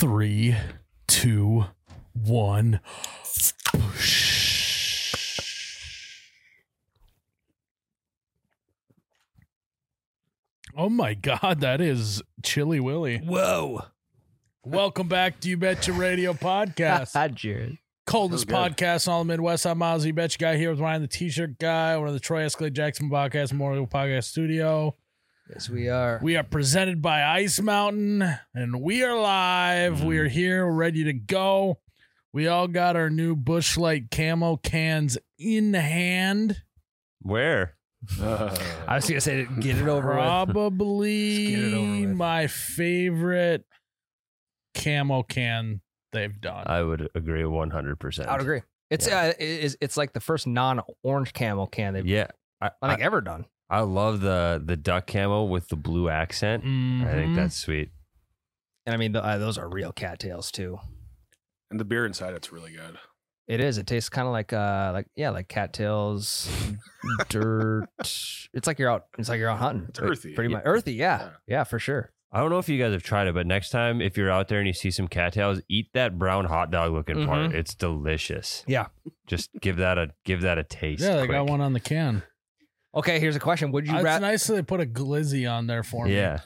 3, 2, 1. Oh my God, that is Chilly Willy. Whoa. Welcome back to You Betcha Radio Podcast. Hi, Jared. Coldest podcast in all the Midwest. I'm Miles, You Betcha guy, here with Ryan, the T-shirt guy, one of the Troy Escalade Jackson Podcast Memorial Podcast Studio. Yes, we are. We are presented by Ice Mountain, and we are live. We are here, we're ready to go. We all got our new Busch Light camo cans in hand. Where? I was going to say, get it over with. Probably Just get it over with. my favorite camo can they've done. I would agree 100%. I would agree. It's it's like the first non-orange camo can they've Yeah. I think ever done. I love the duck camo with the blue accent. I think Mhm. that's sweet. And I mean, those are real cattails too. And the beer inside it's really good. It is. It tastes kind of like cattails, dirt. It's like you're out hunting. It's earthy. Pretty much earthy. Yeah, for sure. I don't know if you guys have tried it, but next time if you're out there and you see some cattails, eat that brown hot dog looking part. It's delicious. Yeah. Just give that a taste. Yeah, they got quick. one on the can. Okay, here's a question. Would you It's rather? nice that they put a glizzy on there for me. Yeah.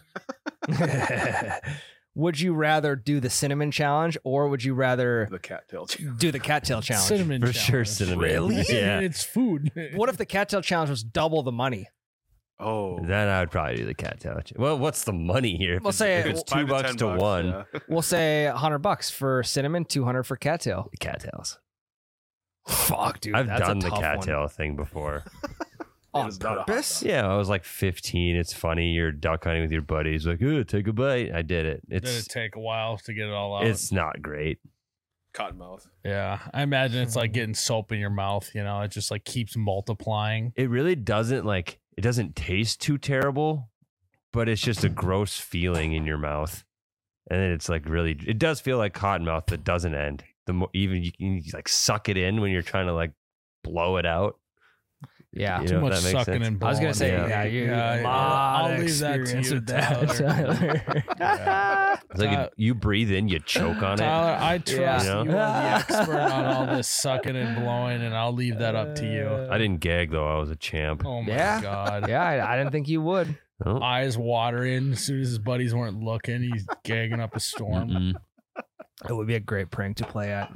Would you rather do the cinnamon challenge or would you rather The cattail. do the cattail challenge? Cinnamon For challenge. sure cinnamon. Really? Yeah. It's food. What if the cattail challenge was double the money? Oh. Then I would probably do the cattail. Well, what's the money here? We'll say if it's it's $5 $2 to $10, 1. yeah. We'll say $100 for cinnamon, $200 for cattail. Cattails. Fuck, dude. I've that's done a the tough cattail thing before. one. It On is not a hot purpose? dog. Yeah, I was like 15. It's funny. You're duck hunting with your buddies. Like, ooh, take a bite. I did it. Did it It's take a while to get it all out? it's not great. Cottonmouth. Yeah, I imagine it's like getting soap in your mouth. You know, it just like keeps multiplying. It really doesn't it doesn't taste too terrible, but it's just a gross feeling in your mouth. And then it's like really, it does feel like cottonmouth that doesn't end. The more even you can like suck it in when you're trying to like blow it out. Yeah. You Too know, much if that makes sucking sense. and I was blowing. gonna say, Yeah. yeah, I'll leave that to you, Tyler. Tyler. It's like if you breathe in, you choke on it. Tyler, I trust Yeah. you are the expert on all this sucking and blowing, and I'll leave that up to you. I didn't gag though. I was a champ. Oh my Yeah. God. Yeah, I didn't think you would. Oh. Eyes watering as soon as his buddies weren't looking. He's gagging up a storm. Mm-mm. It would be a great prank to play at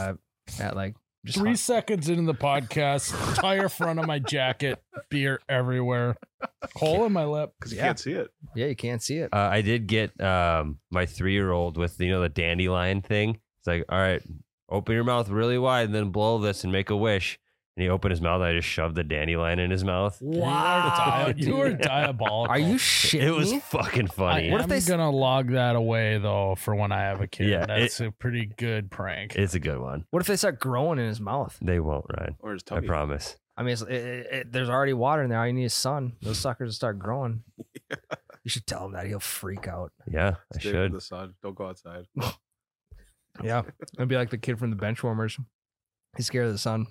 just 3 seconds into the podcast, entire front of my jacket, beer everywhere, hole in my lip. Because you Yeah. can't see it. Yeah, you can't see it. I did get my 3-year-old with the dandelion thing. It's like, all right, open your mouth really wide and then blow this and make a wish. And he opened his mouth. And I just shoved the dandelion in his mouth. Wow, You were dude. diabolical. Are you shitting It was me? fucking funny. What if if they I'm s- gonna log that away though for when I have a kid? Yeah, That's a pretty good prank. It's a good one. What if they start growing in his mouth? They won't, Ryan. Or his I tummy. promise. I mean, there's already water in there. All you need is sun. Those suckers will start growing. You should tell him that. He'll freak out. Yeah, I Stay in should. the sun. Don't go outside. Yeah. It'd be like the kid from the Benchwarmers. He's scared of the sun.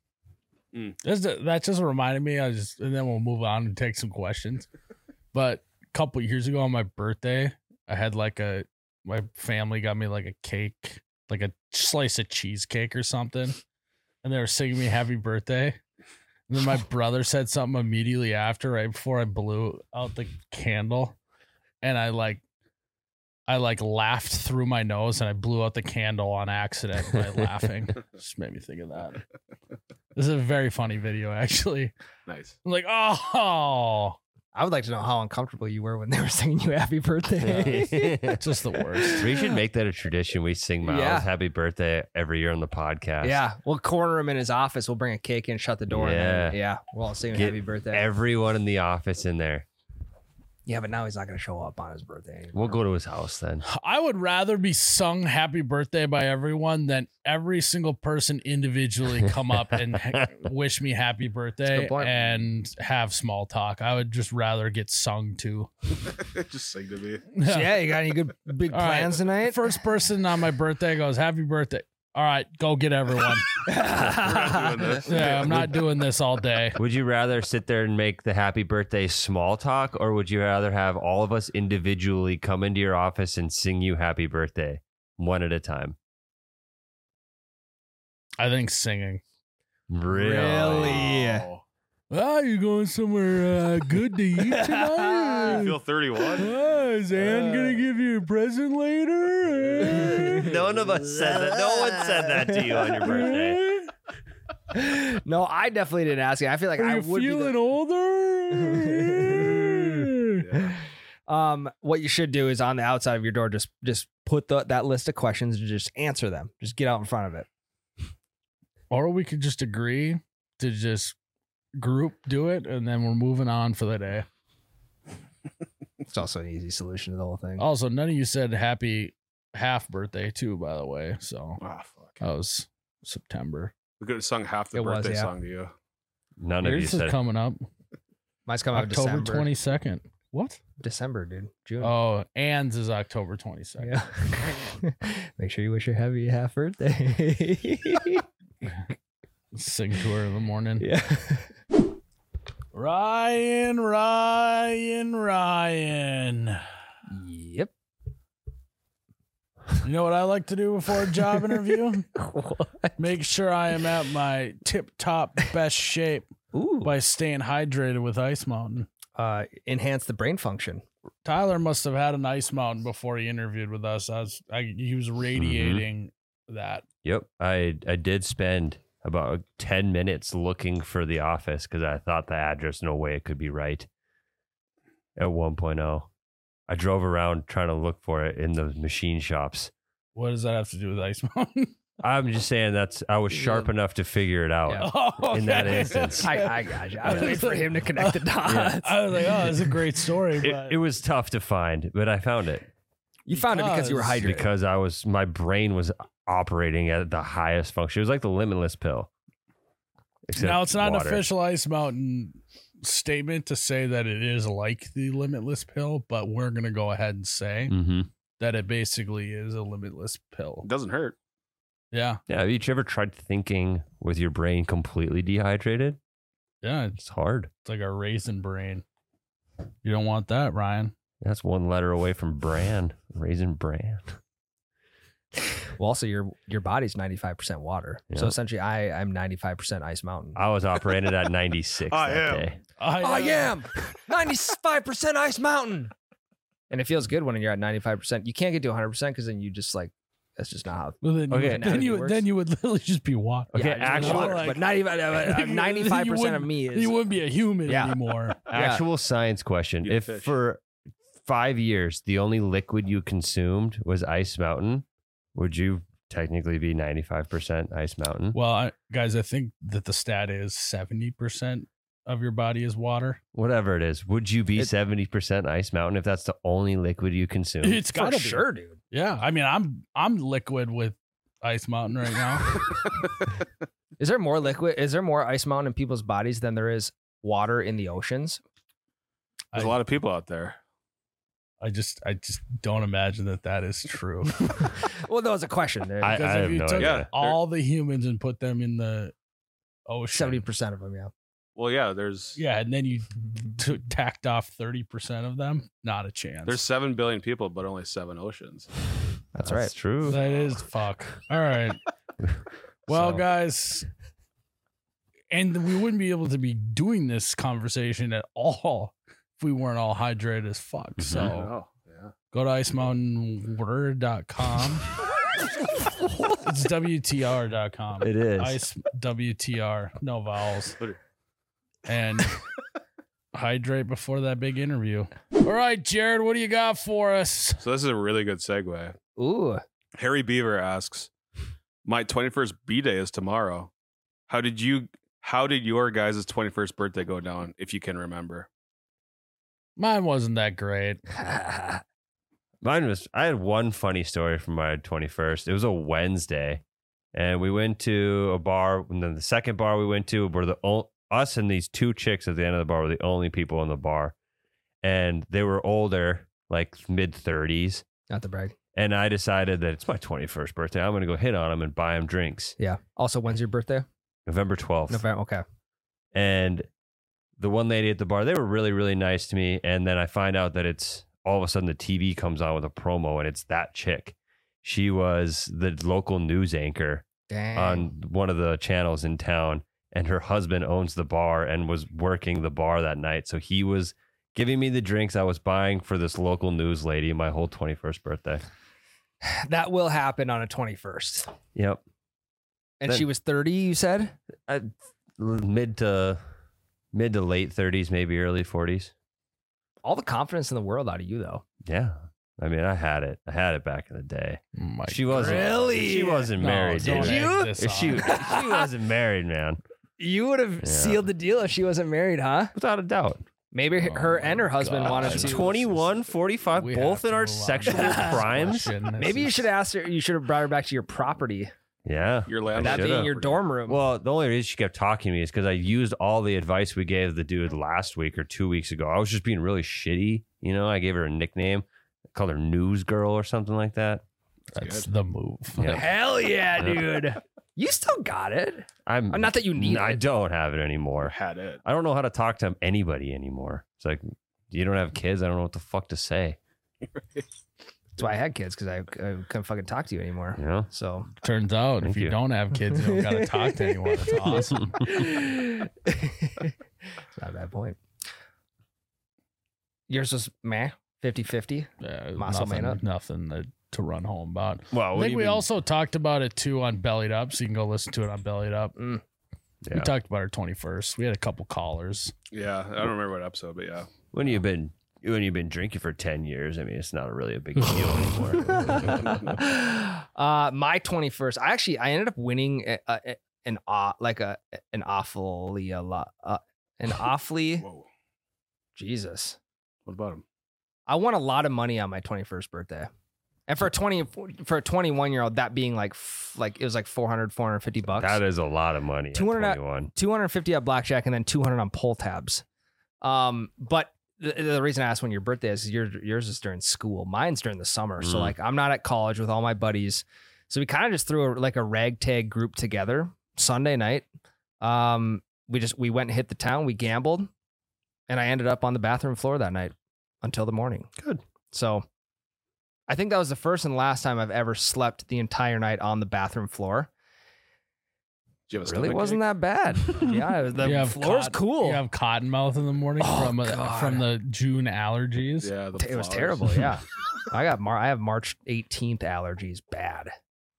That just reminded me. And then we'll move on and take some questions. But a couple years ago on my birthday, I had my family got me like a cake, like a slice of cheesecake or something, and they were singing me happy birthday. And then my brother said something immediately after, right before I blew out the candle, and I laughed through my nose and I blew out the candle on accident by laughing. Just made me think of that. This is a very funny video, actually. Nice. I'm like, oh, I would like to know how uncomfortable you were when they were singing you happy birthday. it's just the worst. We should make that a tradition. We sing Miles Yeah. happy birthday every year on the podcast. Yeah. We'll corner him in his office. We'll bring a cake in, shut the door. And then, yeah. We'll all sing Get happy birthday. Everyone in the office in there. Yeah, but now he's not going to show up on his birthday anymore. We'll go to his house then. I would rather be sung happy birthday by everyone than every single person individually come up and wish me happy birthday good point. and have small talk. I would just rather get sung to. Just sing to me. So, yeah, you got any good big All right. plans tonight? First person on my birthday goes, happy birthday. All right, go get everyone. We're not doing this. Yeah, I'm not doing this all day. Would you rather sit there and make the happy birthday small talk, or would you rather have all of us individually come into your office and sing you happy birthday? one at a time. I think singing. Really? Oh. Ah, you going somewhere good to eat tonight? You feel 31? Is Ann gonna give you a present later? None of us said that. No one said that to you on your birthday. No, I definitely didn't ask you. I feel like Are I you would feeling be older? what you should do is on the outside of your door, just put that list of questions and just answer them. Just get out in front of it. Or we could just agree to just group do it, and then we're moving on for the day. It's also an easy solution to the whole thing. Also, none of you said happy half birthday too, by the way. So Ah, fuck. that was September. We could have sung half the It was, birthday yeah. song to you. None of you Yours is said. coming up Mine's coming out October December. 22nd. What? December, dude. June. Oh, Ann's is October 22nd. Yeah. Make sure you wish her happy half birthday. Sing to her in the morning. Yeah. Ryan. Yep. You know what I like to do before a job interview? Make sure I am at my tip-top best shape Ooh. by staying hydrated with Ice Mountain. Enhance the brain function. Tyler must have had an Ice Mountain before he interviewed with us. He was radiating that. Yep. I did spend about 10 minutes looking for the office because I thought the address, no way it could be right at 1.0. I drove around trying to look for it in the machine shops. What does that have to do with Ice Mountain? I'm just saying I was sharp enough to figure it out. Yeah. Oh, In that okay. instance. I got you. I was waiting for him to connect the dots. I was like, oh, that's a great story. But It was tough to find, but I found it You found it because you were hydrated. because my brain was operating at the highest function. It was like the Limitless pill. Except now it's not water. an official Ice Mountain statement to say that it is like the Limitless pill, but we're gonna go ahead and say Mm-hmm. that it basically is a Limitless pill. It doesn't hurt. Yeah, Yeah. Have you ever tried thinking with your brain completely dehydrated? yeah, It's hard. it's like a raisin brain. You don't want that, Ryan. That's one letter away from bran. Raisin bran. Well, also your body's 95% water. So Yeah. essentially I'm 95% Ice Mountain. I was operating at 96 I that am. day. I am 95% Ice Mountain. And it feels good when you're at 95%. You can't get to 100% because then you just like, that's just not how. Well, then, Okay. then you would literally just be water. Okay, just actual- water, like- but not even 95% of me is. You wouldn't be a human Yeah. anymore. Actual science question. You'd If fish. for 5 years the only liquid you consumed was Ice Mountain, would you technically be 95% Ice Mountain? Well, guys, I think that the stat is 70% of your body is water. Whatever it is, would you be It- 70% Ice Mountain if that's the only liquid you consume? It's For gotta be. sure, dude. Yeah, I mean, I'm liquid with Ice Mountain right now. Is there more liquid? Is there more Ice Mountain in people's bodies than there is water in the oceans? There's a lot of people out there. I just don't imagine that is true. Well, that was a question. I Because have if you no took idea. all the humans and put them in the ocean, 70% of them, yeah. Well, yeah, there's yeah, and then you tacked off 30% of them, not a chance. 7 billion people, but only 7 oceans. That's right. true. That is fuck. All right. Well, So- guys, and we wouldn't be able to be doing this conversation at all if we weren't all hydrated as fuck. So Oh, yeah. go to icemountainwater.com. It's WTR.com. It is. Ice WTR, no vowels. And hydrate before that big interview. All right, Jared, what do you got for us? So this is a really good segue. Ooh. Harry Beaver asks, "My 21st B-day is tomorrow. How did your guys' 21st birthday go down, if you can remember?" Mine wasn't that great. I had one funny story from my 21st. It was a Wednesday, and we went to a bar. And then the second bar we went to were us and these 2 chicks at the end of the bar were the only people in the bar. And they were older, like mid-30s. Not to brag. And I decided that it's my 21st birthday. I'm going to go hit on them and buy them drinks. Yeah. Also, when's your birthday? November 12th. November. Okay. And the one lady at the bar, they were really, really nice to me. And then I find out that it's all of a sudden the TV comes on with a promo and it's that chick. She was the local news anchor Dang. on one of the channels in town, and her husband owns the bar and was working the bar that night. So he was giving me the drinks I was buying for this local news lady my whole 21st birthday. That will happen on a 21st. Yep. And That- she was 30, you said? Mid to late 30s, maybe early 40s. All the confidence in the world out of you, though. Yeah. I mean, I had it back in the day. My She wasn't. Really? She wasn't No, married, don't dude. Did you? egg this If she on. wasn't married, man, You would have Yeah. sealed the deal if she wasn't married, huh? without a doubt. Maybe Oh her my and her husband God. wanted This to. is 21, 45, We both have to in our move on to sexual the next primes. question. This Maybe you is- should ask her. You should have brought her back to your property. Yeah. Your I landlord. That should've. being your dorm room. Well, the only reason she kept talking to me is because I used all the advice we gave the dude last week or 2 weeks ago. I was just being really shitty. You know, I gave her a nickname, called her News Girl or something like that. That's the move. Yeah. Hell yeah, dude. You still got it. Not that you need I it. don't have it Or anymore. had it. I don't know how to talk to anybody anymore. It's like, you don't have kids. I don't know what the fuck to say. That's why I had kids, because I couldn't fucking talk to you anymore. You know? So Turns out, Thank if you you. don't have kids, you don't got to talk to anyone. That's awesome. it's not a bad point. Yours was meh, 50-50. Muscle Man Up. Nothing to run home about. Well, I think we also talked about it too on Bellied Up, so you can go listen to it on Bellied Up. We talked about our 21st. We had a couple callers. Yeah, I don't remember what episode, but yeah. When you've been drinking for 10 years, I mean, it's not really a big deal anymore. My 21st, I ended up winning an awfully Whoa. Jesus. What about him? I won a lot of money on my 21st birthday. And for a 21-year-old, that being like it was like $450. That is a lot of money. 200 at 21. 250 at blackjack and then 200 on pull tabs. But the reason I asked when your birthday is yours is during school. Mine's during the summer. So like I'm not at college with all my buddies. So we kind of just threw a ragtag group together Sunday night. We went and hit the town. We gambled, and I ended up on the bathroom floor that night until the morning. Good. So I think that was the first and last time I've ever slept the entire night on the bathroom floor. Did you have a Really stomach wasn't ache? that bad. Yeah, the You have floor's cool. You have cotton mouth in the morning Oh, from God. the June allergies. Yeah, the It was flowers. terrible. Yeah, I have March 18th allergies. Bad.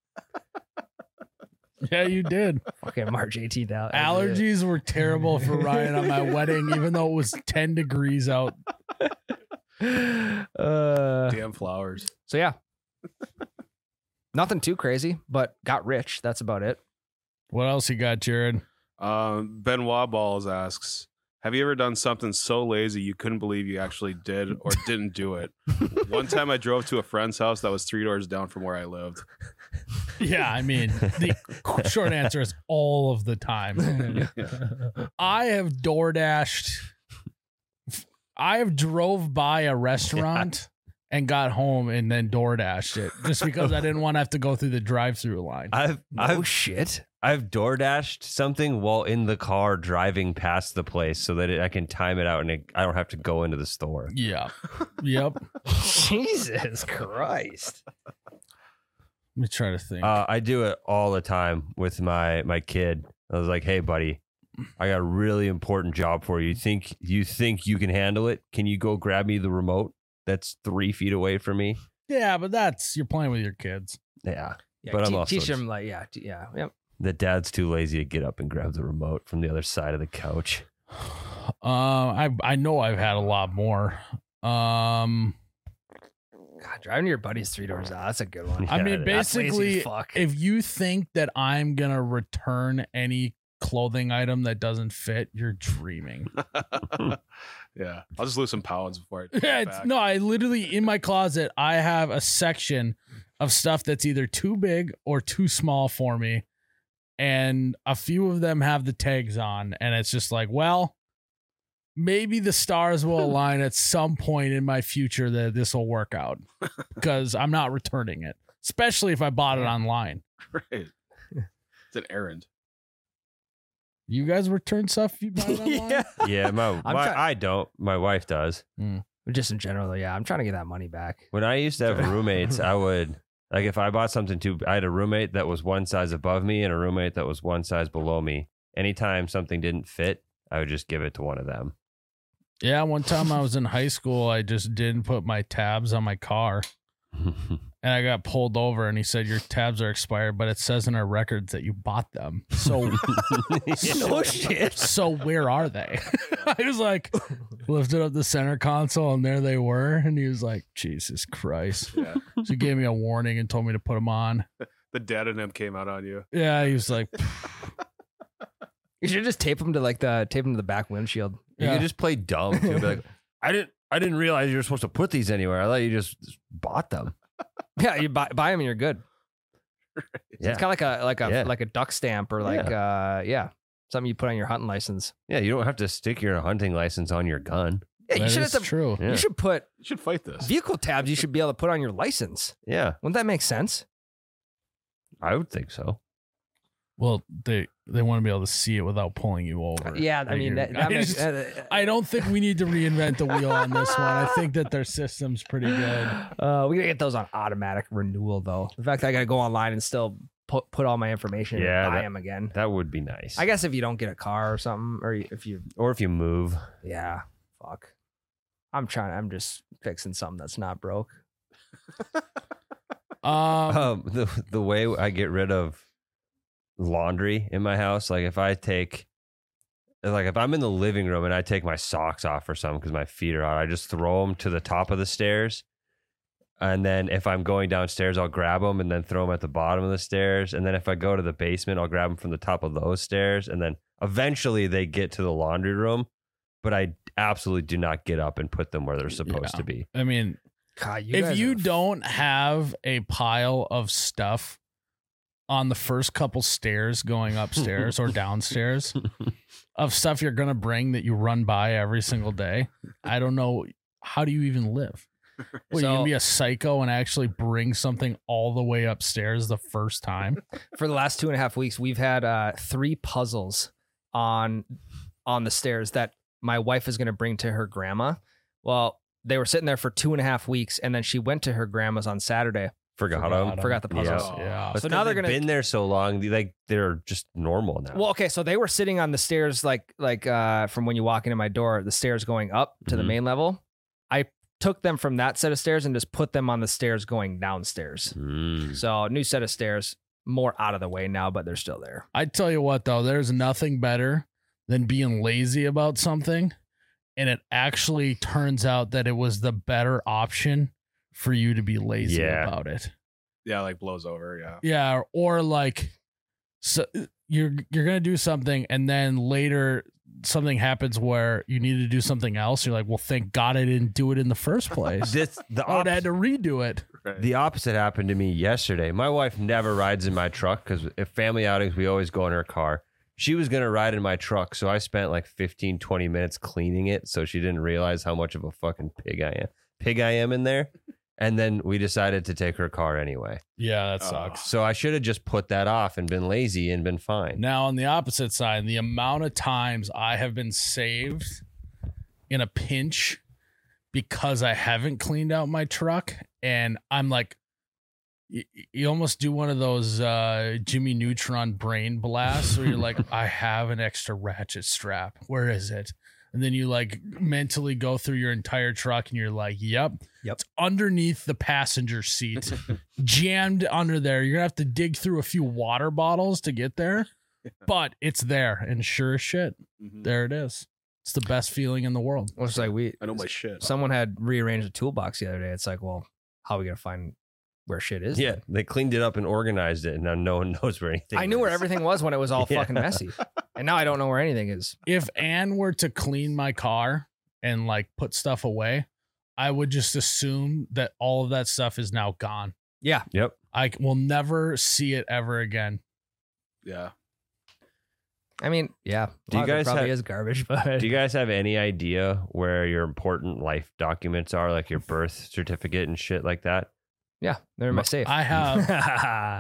Yeah, you did. Fucking March 18th Allergies were terrible for Ryan on my wedding, even though it was 10 degrees out. Damn flowers. So yeah, nothing too crazy, but got rich. That's about it. What else you got, Jared? Benoit Balls asks, have you ever done something so lazy you couldn't believe you actually did or didn't do it? One time I drove to a friend's house that was 3 doors down from where I lived. Yeah, I mean, the short answer is all of the time. I have DoorDashed. I have drove by a restaurant and got home and then DoorDashed it just because I didn't want to have to go through the drive-through line. Shit. I've DoorDashed something while in the car driving past the place so that I can time it out and I don't have to go into the store. Yeah. Yep. Jesus Christ. Let me try to think. I do it all the time with my kid. I was like, "Hey, buddy, I got a really important job for you. You think you can handle it? Can you go grab me the remote that's 3 feet away from me?" Yeah, but you're playing with your kids. Yeah. Yeah, But I'm also teach just- them yep. The dad's too lazy to get up and grab the remote from the other side of the couch. I know I've had a lot more. God, driving to your buddy's 3 doors out. That's a good one. I Yeah, mean, That's lazy as basically, fuck. if you think that I'm gonna return any clothing item that doesn't fit, you're dreaming. Yeah. I'll just lose some pounds before I take Yeah, it back. no, I literally in my closet I have a section of stuff that's either too big or too small for me, and a few of them have the tags on, and it's just like, well, maybe the stars will align at some point in my future that this will work out because I'm not returning it, especially if I bought it online. Right. It's an errand. You guys return stuff you buy it online? Yeah. Yeah, try- I don't. My wife does. Just in general, yeah. I'm trying to get that money back. When I used to have roommates, I would Like if I bought something I had a roommate that was one size above me and a roommate that was one size below me. Anytime something didn't fit, I would just give it to one of them. Yeah, one time I was in high school, I just didn't put my tabs on my car. And I got pulled over and he said, your tabs are expired, but it says in our records that you bought them. So, No shit. so where are they? I was like, lifted up the center console and there they were. And he was like, Jesus Christ. Yeah. So he gave me a warning and told me to put them on. The dad in him came out on you. Yeah, he was like, You should just tape them to the back windshield. You Yeah. could just play dumb. You'd be like, I didn't realize you were supposed to put these anywhere. I thought you just bought them. Yeah, you buy them and you're good. Yeah. It's kind of Yeah. like a duck stamp or something you put on your hunting license. Yeah, you don't have to stick your hunting license on your gun. Yeah, you that should is have to, true. Yeah. You should put You should fight this. vehicle tabs. You should be able to put on your license. Yeah, Wouldn't that make sense? I would think so. Well, they want to be able to see it without pulling you over. Yeah, I mean that makes. I don't think we need to reinvent the wheel on this one. I think that their system's pretty good. We gotta get those on automatic renewal though. The fact that I gotta go online and still put all my information Yeah, and buy that- them again. That would be nice. I guess if you don't get a car or something, or if you, Or if you move. yeah, fuck. I'm just fixing something that's not broke. The way I get rid of laundry in my house, like if I'm in the living room and I take my socks off or something because my feet are out, I just throw them to the top of the stairs. And then if I'm going downstairs, I'll grab them and then throw them at the bottom of the stairs. And then if I go to the basement, I'll grab them from the top of those stairs. And then eventually they get to the laundry room, but I absolutely do not get up and put them where they're supposed Yeah. to be. I mean, God, if you don't have a pile of stuff on the first couple stairs going upstairs or downstairs of stuff you're going to bring that you run by every single day, I don't know. How do you even live? Well, you So- can be a psycho and actually bring something all the way upstairs the first time. For the last 2.5 weeks, we've had 3 puzzles on the stairs that my wife is going to bring to her grandma. Well, they were sitting there for 2.5 weeks, and then she went to her grandma's on Saturday. Forgot them. Forgot the puzzles. Yeah. Yeah. But So now they're they've gonna- been there so long, they're just normal now. Well, okay, so they were sitting on the stairs like from when you walk into my door, the stairs going up to the Mhm. main level. I took them from that set of stairs and just put them on the stairs going downstairs. Mm. So new set of stairs, more out of the way now, but they're still there. I tell you what, though, there's nothing better than being lazy about something. And it actually turns out that it was the better option for you to be lazy Yeah. about it. Yeah, like blows over. Yeah. Yeah. Or like, so you're going to do something and then later something happens where you need to do something else. You're like, well, thank God I didn't do it in the first place. The I would have had to redo it. Right. The opposite happened to me yesterday. My wife never rides in my truck because if family outings, we always go in her car. She was going to ride in my truck, so I spent like 15, 20 minutes cleaning it so she didn't realize how much of a fucking pig I am in there. And then we decided to take her car anyway. Yeah, that Oh. sucks. So I should have just put that off and been lazy and been fine. Now, on the opposite side, the amount of times I have been saved in a pinch because I haven't cleaned out my truck, and I'm like, you almost do one of those Jimmy Neutron brain blasts where you're like, I have an extra ratchet strap. Where is it? And then you like mentally go through your entire truck and you're like, yep. It's underneath the passenger seat, jammed under there. You're going to have to dig through a few water bottles to get there, but it's there. And sure as shit, Mhm. there it is. It's the best feeling in the world. Well, it's like I know my shit. someone had rearranged a toolbox the other day. It's like, well, how are we gonna find where shit is? Yeah, then? they cleaned it up and organized it, and now no one knows where anything I knew where is. everything was when it was all Yeah. fucking messy, and now I don't know where anything is. If Anne were to clean my car and like put stuff away, I would just assume that all of that stuff is now gone. Yeah, Yep. I will never see it ever again. Yeah. I mean, yeah. Do you guys probably have- is garbage, but Do you guys have any idea where your important life documents are, like your birth certificate and shit like that? yeah, they're in my safe. I have,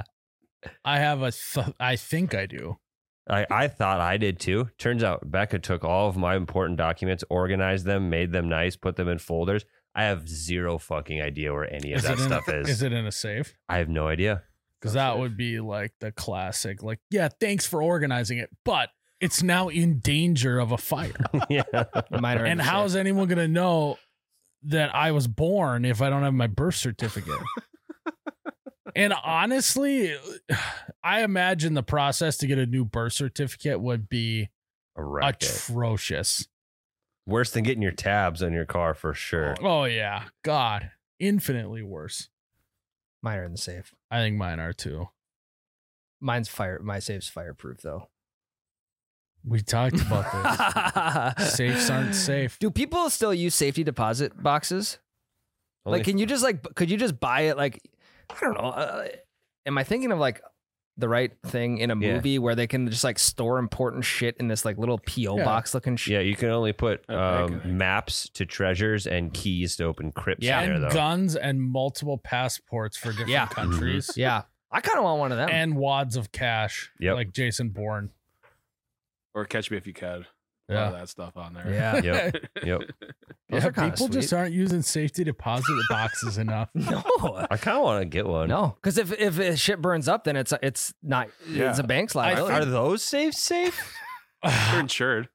I think I do. I thought I did too. Turns out Becca took all of my important documents, organized them, made them nice, put them in folders. I have zero fucking idea where any of Is that it in- stuff is. Is it in a safe? I have no idea. Because that would be like the classic, like, yeah, thanks for organizing it, but it's now in danger of a fire. Yeah. Mine are in And the how safe. is anyone going to know that I was born if I don't have my birth certificate? And honestly, I imagine the process to get a new birth certificate would be A racket. atrocious. Worse than getting your tabs on your car for sure. Oh, yeah. God, infinitely worse. Mine are in the safe. I think mine are too. Mine's fire. My safe's fireproof though. We talked about this. Safes aren't safe. Do people still use safety deposit boxes? Only Like, can you just could you just buy it? Like, I don't know. Am I thinking of like the right thing in a Yeah. movie where they can just like store important shit in this like little PO Yeah. box looking shit? Yeah, you can only put Okay. maps to treasures and keys to open crypts Yeah. in there, And though. guns and multiple passports for different Yeah. countries. Yeah, I kind of want one of them. And wads of cash, Yep. like Jason Bourne. Or Catch Me If You Can. A lot Yeah. of that stuff on there. Yeah. Yep. Yep. Those Yeah, are kinda people just sweet. aren't using safety deposit boxes enough. No, I kind of want to get one. no, because if shit burns up, then it's not Yeah. it's a bank's liability. Are those safe? You're insured.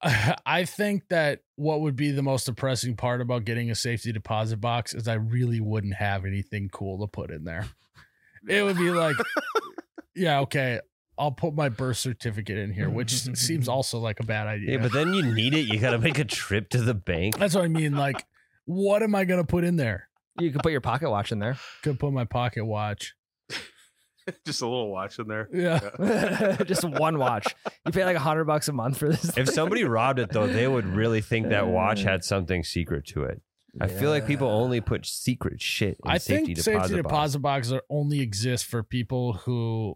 I think that what would be the most depressing part about getting a safety deposit box is I really wouldn't have anything cool to put in there. It would be like, yeah, okay, I'll put my birth certificate in here, which seems also like a bad idea. Yeah, but then you need it. You got to make a trip to the bank. That's what I mean. Like, what am I going to put in there? You can put your pocket watch in there. Could put my pocket watch. Just a little watch in there. Yeah. Just one watch. You pay like $100 a month for this. If somebody robbed it, though, they would really think that watch had something secret to it. I feel like people only put secret shit in I safety think deposit safety box. deposit boxes only exist for people who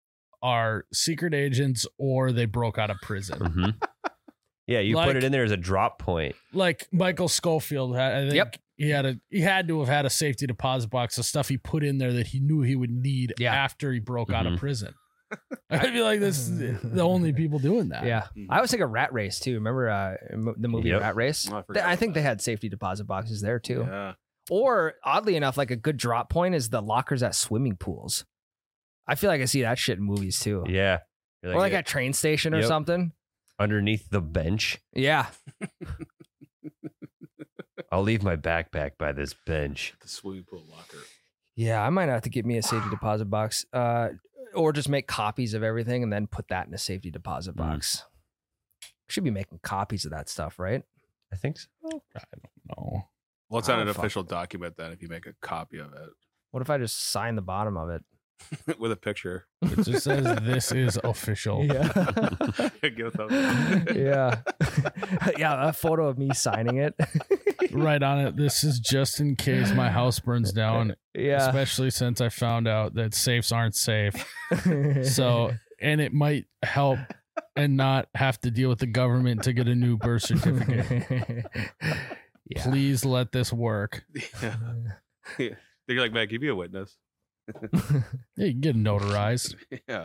are secret agents or they broke out of prison. Mhm. Yeah, you put Like- it in there as a drop point. Like Michael Schofield had, I think Yep. he had to have had a safety deposit box of stuff he put in there that he knew he would need Yeah. after he broke out of Mhm. prison. I feel like this is the only people doing that. Yeah. I always think of Rat Race too. Remember the movie Yep. Rat Race? Oh, I forgot I think about they that. had safety deposit boxes there too. Yeah. Or oddly enough, like a good drop point is the lockers at swimming pools. I feel like I see that shit in movies too. Yeah. You're Or like at train station or Yep. something. underneath the bench. Yeah. I'll leave my backpack by this bench. The swimming pool locker. Yeah, I might have to get me a safety deposit box. Or just make copies of everything and then put that in a safety deposit box. Should be making copies of that stuff, right? I think so. No. Well, it's not Oh, an fuck. official document then if you make a copy of it What if I just sign the bottom of it? with a picture. It just says this is official. Give a thumbs up. Yeah. Yeah, a photo of me signing it. Right on it. This is just in case my house burns down, Yeah. especially since I found out that safes aren't safe. So, and it might help and not have to deal with the government to get a new birth certificate. Yeah. Please let this work. Yeah. They're like, man, give you a witness. Yeah, you can get it notarized. Yeah.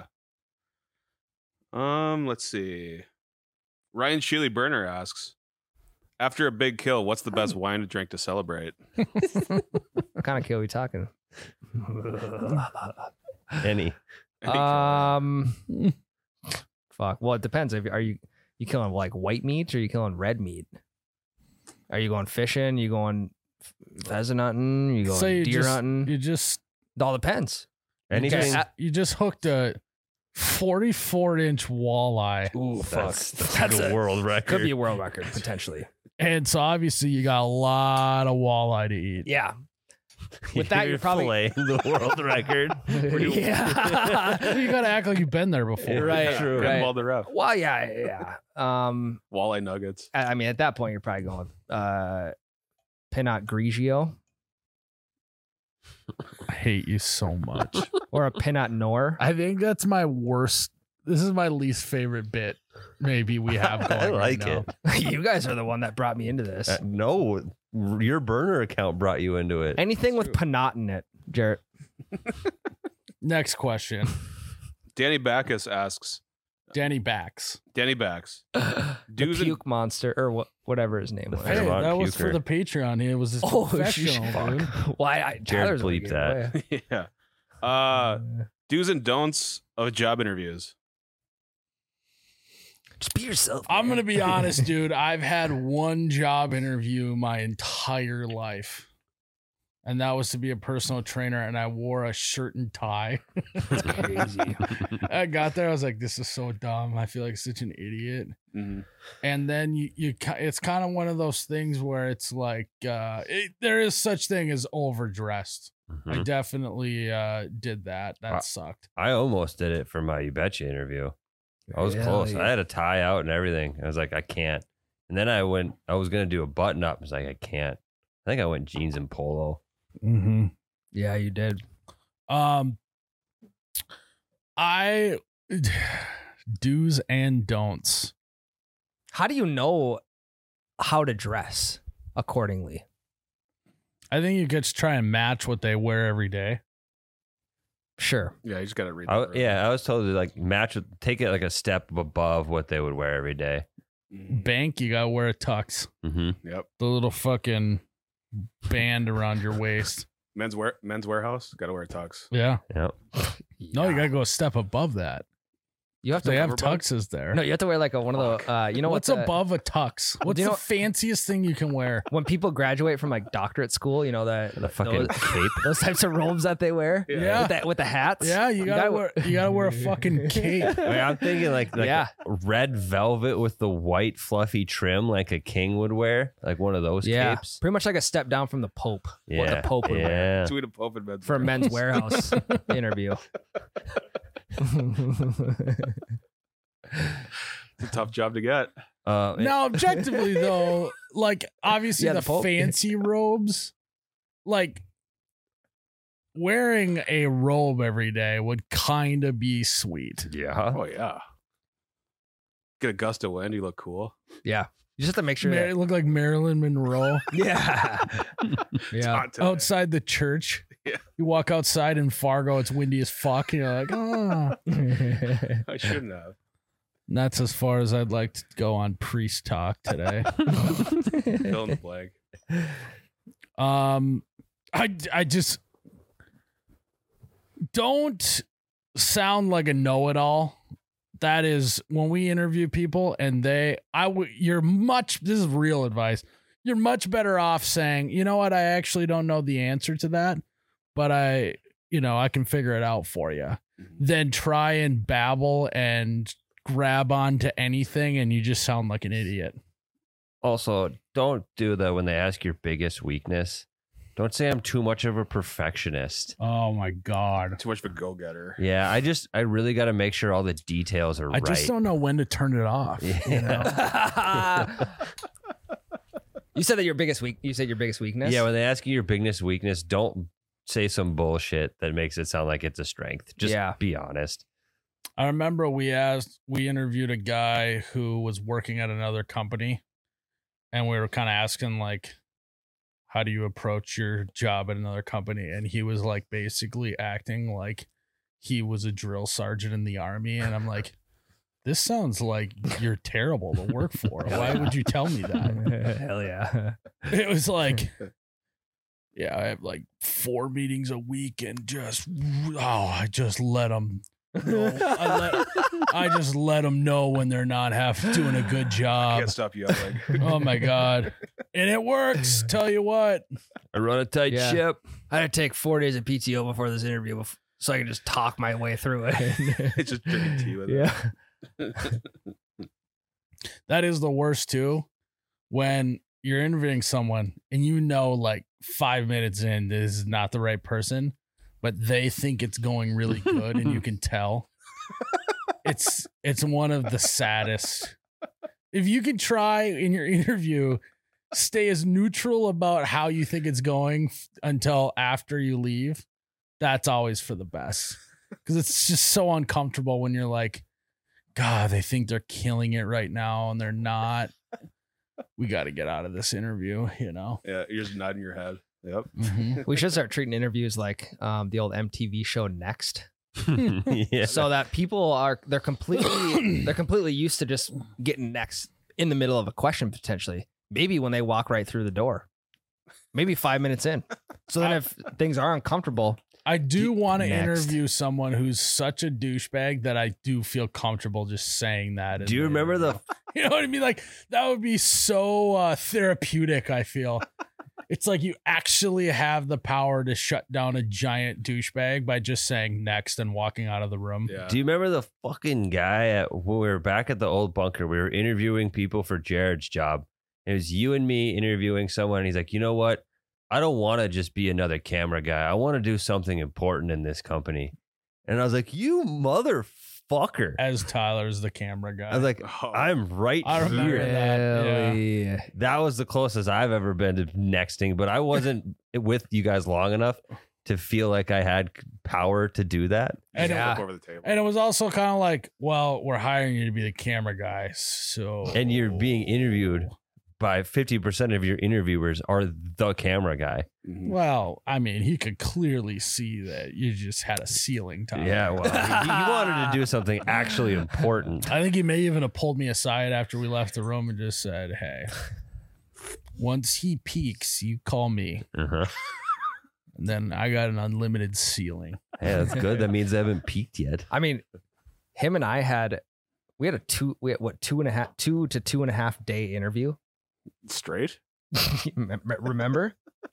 Let's see. Ryan Sheely Burner asks, after a big kill, what's the best wine to drink to celebrate? What kind of kill are we talking? Any. Fuck. Well, it depends. Are you killing like white meat or are you killing red meat? Are you going fishing? You going pheasant hunting? You going So deer hunting? you just It all depends. Anything. Okay. you just hooked a 44-inch walleye. Ooh, That's a world record. Could be a world record potentially. And so obviously you got a lot of walleye to eat. Yeah. With that, you're probably filleting the world record. yeah. You gotta act like you've been there before. Right. True. Right. Ball the ref. Well, yeah. Walleye nuggets. I mean, at that point, you're probably going Pinot Grigio I hate you so much. or a Pinot Noir. I think that's my worst. This is my least favorite bit. Maybe we have going I right like now. it. You guys are the one that brought me into this. No, your burner account brought you into it. Anything with Pinot in it, Jarrett. Next question. Danny Backus asks, Danny Backs. Danny Backs. The Do's and- puke monster or whatever his name The was. Hey, Fairmont that was for puker. the Patreon. It was his Oh, professional, fuck. dude. Why? Jared Tyler's gonna bleep give that. it away. yeah. Do's and don'ts of job interviews. Just be yourself. I'm man. gonna be honest, dude. I've had one job interview my entire life, and that was to be a personal trainer. And I wore a shirt and tie. That's crazy. I got there. I was like, "This is so dumb. I feel like such an idiot." Mm-hmm. And then it's kind of one of those things where it's like there is such thing as overdressed. I Mhm. definitely did that. That Ah. sucked. I almost did it for my You Betcha interview. I was Hell close. yeah. I had a tie out and everything. I was like, I can't. And then I was going to do a button up. I was like, I can't. I think I went jeans and polo. Mm-hmm. Yeah, you did. I do's and don'ts. How do you know how to dress accordingly? I think you could just try and match what they wear every day. Sure. Yeah, you just got to read. I was told to like take it like a step above what they would wear every day. Mhm. Bank, you gotta wear a tux. Mm-hmm. Yep. The little fucking band around your waist. Men's warehouse. Got to wear a tux. Yeah. Yep. No, you gotta go a step above that. You have to. They have cover bug? tuxes there. No, you have to wear like one of the. You know What's what the- above a tux? What's Do you the know- fanciest thing you can wear? when people graduate from like doctorate school? You know that The fucking cape. those types of robes that they wear. Yeah. With the hats. Yeah, you gotta wear a fucking cape. I mean, I'm thinking like Yeah. red velvet with the white fluffy trim like a king would wear, like one of those Yeah, capes. pretty much like a step down from the Pope. Yeah. What the Pope would wear Yeah. Tweet a Pope and men's for a men's warehouse interview. It's a tough job to get. Now, objectively though, like obviously Yeah, the the Pope. fancy robes, like wearing a robe every day would kind of be sweet. Yeah. Oh yeah. Get a gust of wind. You look cool. Yeah, you just have to make sure. It looked like Marilyn Monroe Yeah, yeah. Hot today. outside the church. Yeah. You walk outside in Fargo, it's windy as fuck, and you're like, oh. I shouldn't have. And that's as far as I'd like to go on priest talk today. Fill in the blank. I just don't sound like a know-it-all. That is when we interview people and this is real advice. You're much better off saying, you know what, I actually don't know the answer to that, but I can figure it out for you, than try and babble and grab onto anything and you just sound like an idiot. Also, don't do that when they ask your biggest weakness. Don't say I'm too much of a perfectionist. Oh my God. Too much of a go-getter. Yeah, I really got to make sure all the details are I right. just don't know when to turn it off. You know? You said that your biggest weakness. Yeah, when they ask you your biggest weakness, don't say some bullshit that makes it sound like it's a strength. Just Yeah. be honest. I remember we interviewed a guy who was working at another company, and we were kind of asking like, how do you approach your job at another company? And he was like basically acting like he was a drill sergeant in the army. And I'm like, this sounds like you're terrible to work for. Why would you tell me that? Hell yeah. It was like, yeah, I have like 4 meetings a week and I just let them know. I just let them know when they're not doing a good job. Can't stop you. I'm like, Oh my God. And it works. Tell you what. I run a tight Yeah. ship. I had to take 4 days of PTO before this interview so I could just talk my way through it. it's just drinking tea with it. Yeah. That is the worst too. When you're interviewing someone and you know like 5 minutes in this is not the right person, but they think it's going really good and you can tell. It's one of the saddest. If you could try in your interview, stay as neutral about how you think it's going until after you leave, that's always for the best. Because it's just so uncomfortable when you're like, God, they think they're killing it right now and they're not. We got to get out of this interview, you know? Yeah, you're just nodding your head. Yep. Mhm. We should start treating interviews like the old MTV show Next. Yeah. so that people they're completely used to just getting next in the middle of a question potentially. Maybe when they walk right through the door, maybe 5 minutes in. So then if things are uncomfortable, I do want to Next. interview someone who's such a douchebag that I do feel comfortable just saying that. in Do you the remember interview. You know what I mean? Like that would be so therapeutic. I feel it's like you actually have the power to shut down a giant douchebag by just saying next and walking out of the room. Yeah. Do you remember the fucking guy when we were back at the old bunker? We were interviewing people for Jared's job. It was you and me interviewing someone. And he's like, you know what? I don't want to just be another camera guy. I want to do something important in this company. And I was like, you motherfucker. As Tyler's the camera guy. I was like, Oh. I'm right I remember here. that. Yeah. Really? That was the closest I've ever been to nexting, but I wasn't with you guys long enough to feel like I had power to do that. And, Yeah. Flip over the table. and it was also kind of like, well, we're hiring you to be the camera guy. So And you're being interviewed by 50% of your interviewers are the camera guy. Mhm. Well, I mean, he could clearly see that you just had a ceiling, Tyler. Yeah, well, he wanted to do something actually important. I think he may even have pulled me aside after we left the room and just said, hey, once he peaks, you call me. Uh-huh. And then I got an unlimited ceiling. Hey, that's good. That means they haven't peaked yet. I mean, him and I had two to 2.5 day interview. Straight? Remember?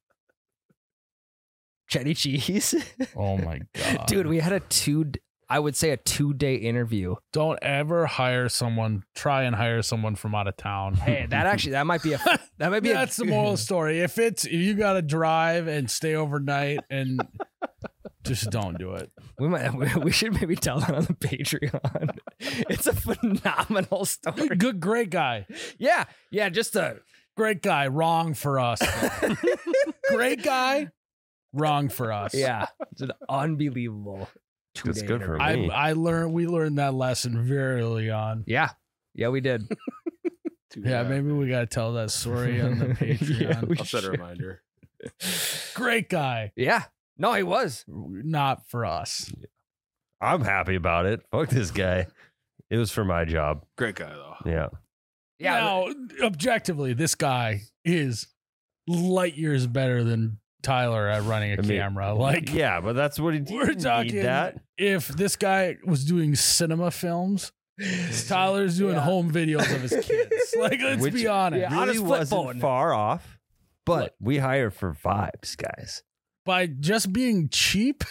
Chetty Cheese. Oh my God. Dude, we had a 2-day interview. Don't ever try and hire someone from out of town. Hey, that might be That's the moral of the story. If you got to drive and stay overnight and just don't do it. we should maybe tell that on the Patreon. It's a phenomenal story. Great guy. Yeah, just a Great guy. Wrong for us. Great guy. Wrong for us. yeah, it's an unbelievable 2-day That's good for interview. me. We learned that lesson very early on. Yeah, we did. Yeah, maybe we got to tell that story on the Patreon. Yeah, we I'll set a should. reminder. Great guy. Yeah, no, he was. Not for us. I'm happy about it. Fuck this guy. It was for my job. Great guy, though. Yeah. Yeah, Now, objectively, this guy is light years better than Tyler at running a I mean, camera. Like, yeah, but that's what he we're did. talking That. if this guy was doing cinema films, Tyler's doing Yeah. home videos of his kids. Like, let's Which- be honest. Yeah. on Really his flip wasn't phone. far off, but we hire for vibes, guys. By just being cheap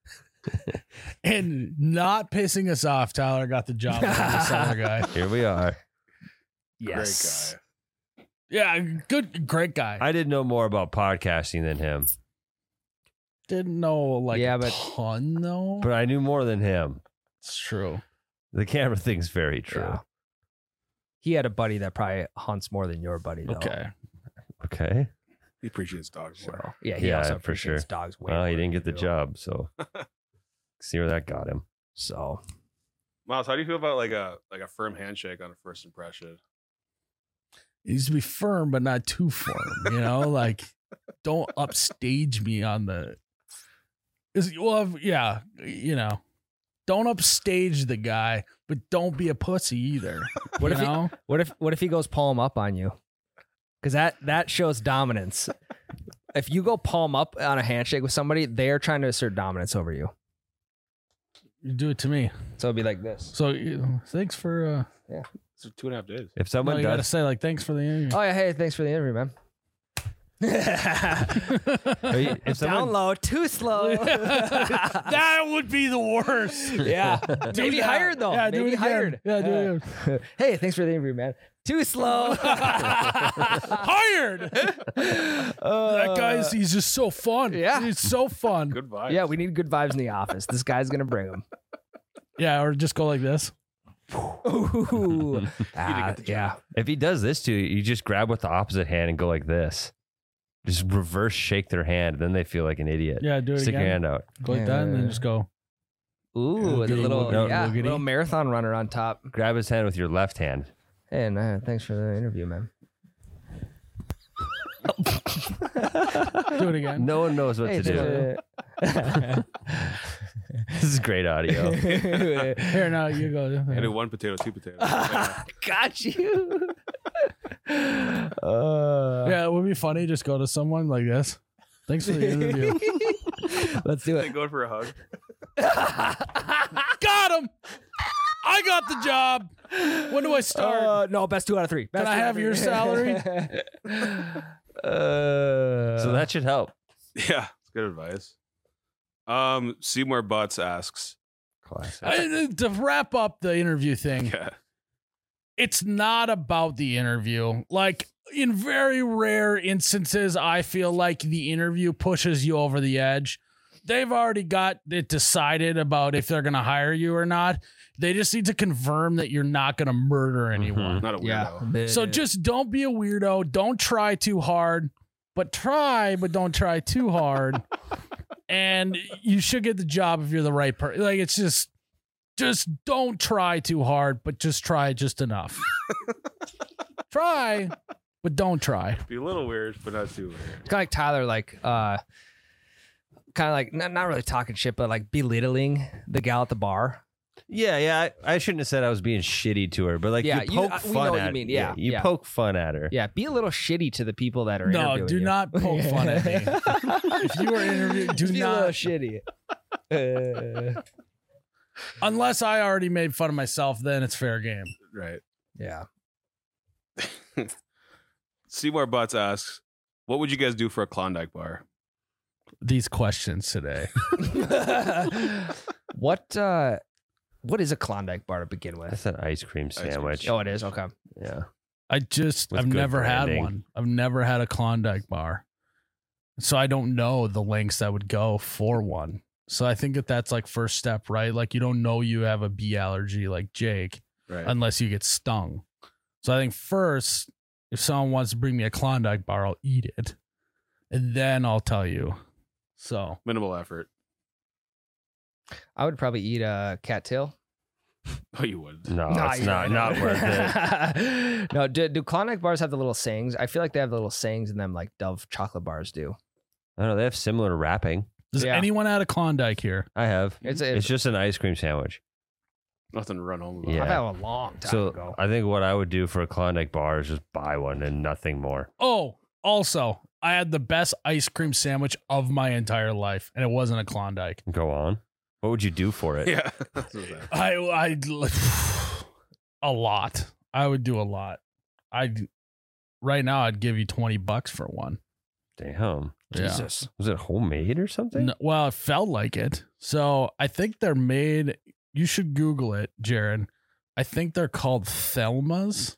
and not pissing us off, Tyler got the job of this other guy. Here we are. yes. Great Yeah, great guy. I didn't know more about podcasting than him, Didn't know like Yeah, a but- ton though. but I knew more than him. It's true. The camera thing's very true. Yeah. He had a buddy that probably hunts more than your buddy, though. Okay. Okay. guy. He appreciates dogs more. So, yeah, he Yeah, also for sure. appreciates dogs way Well, he more didn't than get the you do. job, so see where that got him. So Miles, how do you feel about like a firm handshake on a first impression? It needs to be firm, but not too firm. You know, like don't upstage me on the. Yeah, you know, don't upstage the guy, but don't be a pussy either. What you if he- know? what if he goes palm up on you? Because that shows dominance. If you go palm up on a handshake with somebody, they are trying to assert dominance over you. You do it to me. So it'd be like this. So thanks for. It's 2.5 days. If No, someone you gotta does, say like thanks for the interview. Oh yeah, hey, thanks for the interview, man. if someone, Down low, too slow. That would be the worst. yeah, Do maybe that. hired though. Yeah, do maybe it again. hired. Yeah, do it again. Hey, thanks for the interview, man. Too slow. Hired. That guy's he's just so fun. Yeah. He's so fun. Good vibes. Yeah, we need good vibes in the office. This guy's gonna bring them. Yeah, or just go like this. Ooh. get the Yeah. if he does this to you, you just grab with the opposite hand and go like this. Just reverse shake their hand, then they feel like an idiot. Yeah, do it Stick again. your hand out. Go like that, and then just go. Ooh, the Woogity, little woogity. little marathon runner on top. Grab his hand with your left hand. Hey, and thanks for the interview, man. Do it again. No one knows what Hey, to do. This is great audio. Here, now you go. I do 1 potato, 2 potatoes. Yeah. Got you. Yeah, it would be funny. Just go to someone like this. Thanks for the interview. Let's do They it. going for a hug. Got him. I got the job. When do I start? No, best 2 out of 3. Best Can I 2 out have of your 3. salary? So that should help. Yeah, it's good advice. Seymour Butts asks, Classic. To wrap up the interview thing, yeah, it's not about the interview. Like, in very rare instances, I feel like the interview pushes you over the edge. They've already got it decided about if they're going to hire you or not. They just need to confirm that you're not going to murder anyone. not a weirdo. Yeah. So just don't be a weirdo. Don't try too hard, but don't try too hard. And you should get the job if you're the right person. Like, it's just don't try too hard, but just try just enough. Try, but don't try. Be a little weird, but not too weird. Kind of like Tyler, kind of like not really talking shit, but like belittling the gal at the bar. Yeah. I shouldn't have said I was being shitty to her, but like Yeah, you poke we fun know what at you mean. her. Yeah, You yeah. poke fun at her. Yeah, be a little shitty to the people that are No, interviewing do you. not poke fun at me. If you are interviewing, do Be a little not. shitty. Unless I already made fun of myself, then it's fair game. Right. Yeah. Seymour Butts asks, what would you guys do for a Klondike bar? These questions today. What is a Klondike bar to begin with? That's an ice cream cream sandwich. Oh, it is? Okay. Yeah. I've With good never branding. had one. I've never had a Klondike bar. So I don't know the lengths I would go for one. So I think that's like first step, right? Like, you don't know you have a bee allergy like Jake Right. unless you get stung. So I think first, if someone wants to bring me a Klondike bar, I'll eat it. And then I'll tell you. So Minimal effort. I would probably eat a cattail. Oh, you would. No, Nah, it's you not wouldn't. worth it. No, do Klondike bars have the little sayings? I feel like they have the little sayings in them like Dove chocolate bars do. I don't know. They have similar wrapping. does Yeah. anyone add a Klondike here? I have. It's It's just an ice cream sandwich. Nothing to run home about. Yeah. I've had a long time So ago. I think what I would do for a Klondike bar is just buy one and nothing more. Oh, also, I had the best ice cream sandwich of my entire life, and it wasn't a Klondike. Go on. What would you do for it? Yeah. That's what that- I a lot. I would do a lot. Right now I'd give you $20 for one. Damn. Yeah. Jesus. Was it homemade or something? No, well, it felt like it. So I think they're made. You should Google it, Jared. I think they're called Thelma's.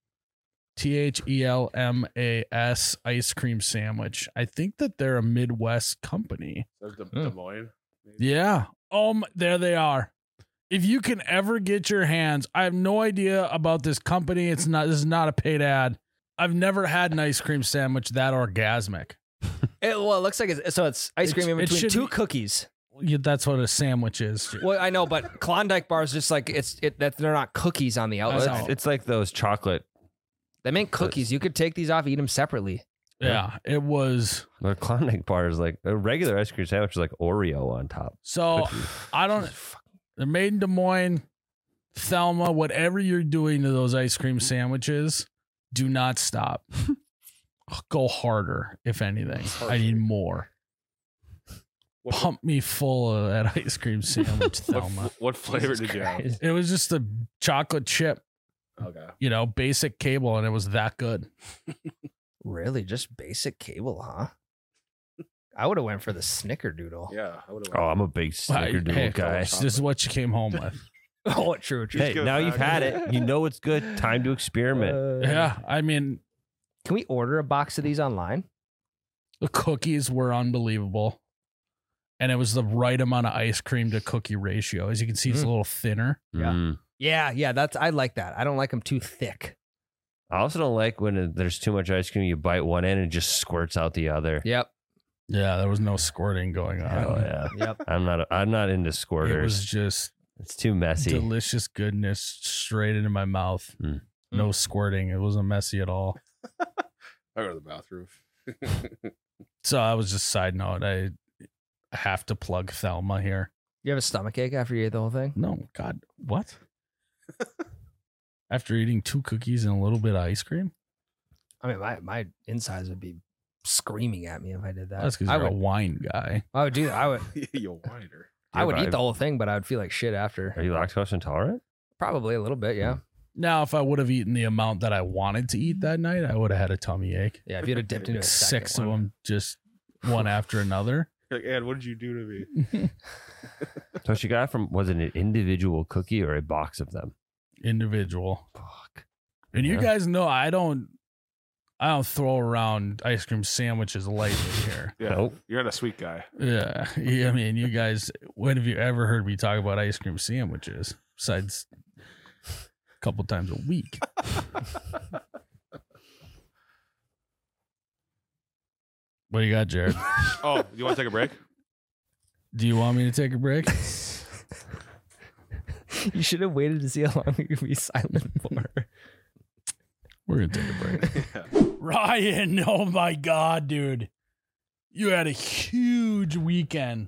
THELMAS ice cream sandwich. I think that they're a Midwest company. That's Des Moines. Yeah. There they are. If you can ever get your hands, I have no idea about this company. This is not a paid ad. I've never had an ice cream sandwich that orgasmic. It looks like it's ice cream in It between should two be- cookies. Yeah, that's what a sandwich is. Well, I know, but Klondike bars just like that they're not cookies on the That's outside. all. It's like those chocolate. They make cookies. You could take these off, eat them separately. Yeah, it was. The Klondike bar is like a regular ice cream sandwich is like Oreo on top. So Cookie. I don't. They're made in Des Moines, Thelma. Whatever you're doing to those ice cream sandwiches, do not stop. Go harder, if anything. I need more. What, Pump me full of that ice cream sandwich, Thelma. what flavor Jesus did you have? Christ. It was just a chocolate chip, Okay. basic cable, and it was that good. Really, just basic cable, huh? I would have went for the Snickerdoodle. Yeah. I would have. Oh, I'm a big Snickerdoodle Hey, guy. this is what you came home with. Oh, true. Just Hey, give it now back. you've had it. You know it's good. Time to experiment. Yeah, I mean, Can we order a box of these online? the cookies were unbelievable. And it was the right amount of ice cream to cookie ratio. As you can see, it's a little thinner. Yeah. Mm. Yeah. I like that. I don't like them too thick. I also don't like when there's too much ice cream. You bite one end and it just squirts out the other. Yep. Yeah, there was no squirting going on. Oh yeah. Yep. I'm not into It squirters. was just It's too messy. delicious goodness straight into my mouth. Mm. No squirting. It wasn't messy at all. I go to the bathroom. So I was just side note. I have to plug Thelma here. You have a stomach ache after you ate the whole thing? No, God, what? After eating 2 cookies and a little bit of ice cream? I mean, my insides would be screaming at me if I did that. That's because you're a wine guy. I would do that. You whiner. I would but eat the whole thing, but I would feel like shit after. Are you lactose intolerant? Probably a little bit, yeah. Now, if I would have eaten the amount that I wanted to eat that night, I would have had a tummy ache. Yeah, if you'd have dipped into a second 6 of one. them, just one after another. Like, Ed, what did you do to me? So she got from, was it an individual cookie or a box of them? Individual. Fuck. And you Yeah. guys know I don't throw around ice cream sandwiches lightly here. Yeah, Nope. you're not a sweet guy. Yeah. I mean, you guys, when have you ever heard me talk about ice cream sandwiches? Besides a couple times a week. What do you got, Jared? Oh, you want to take a break? Do you want me to take a break? You should have waited to see how long you could be silent for. We're going to take a break. Yeah. Ryan, oh my God, dude. You had a huge weekend.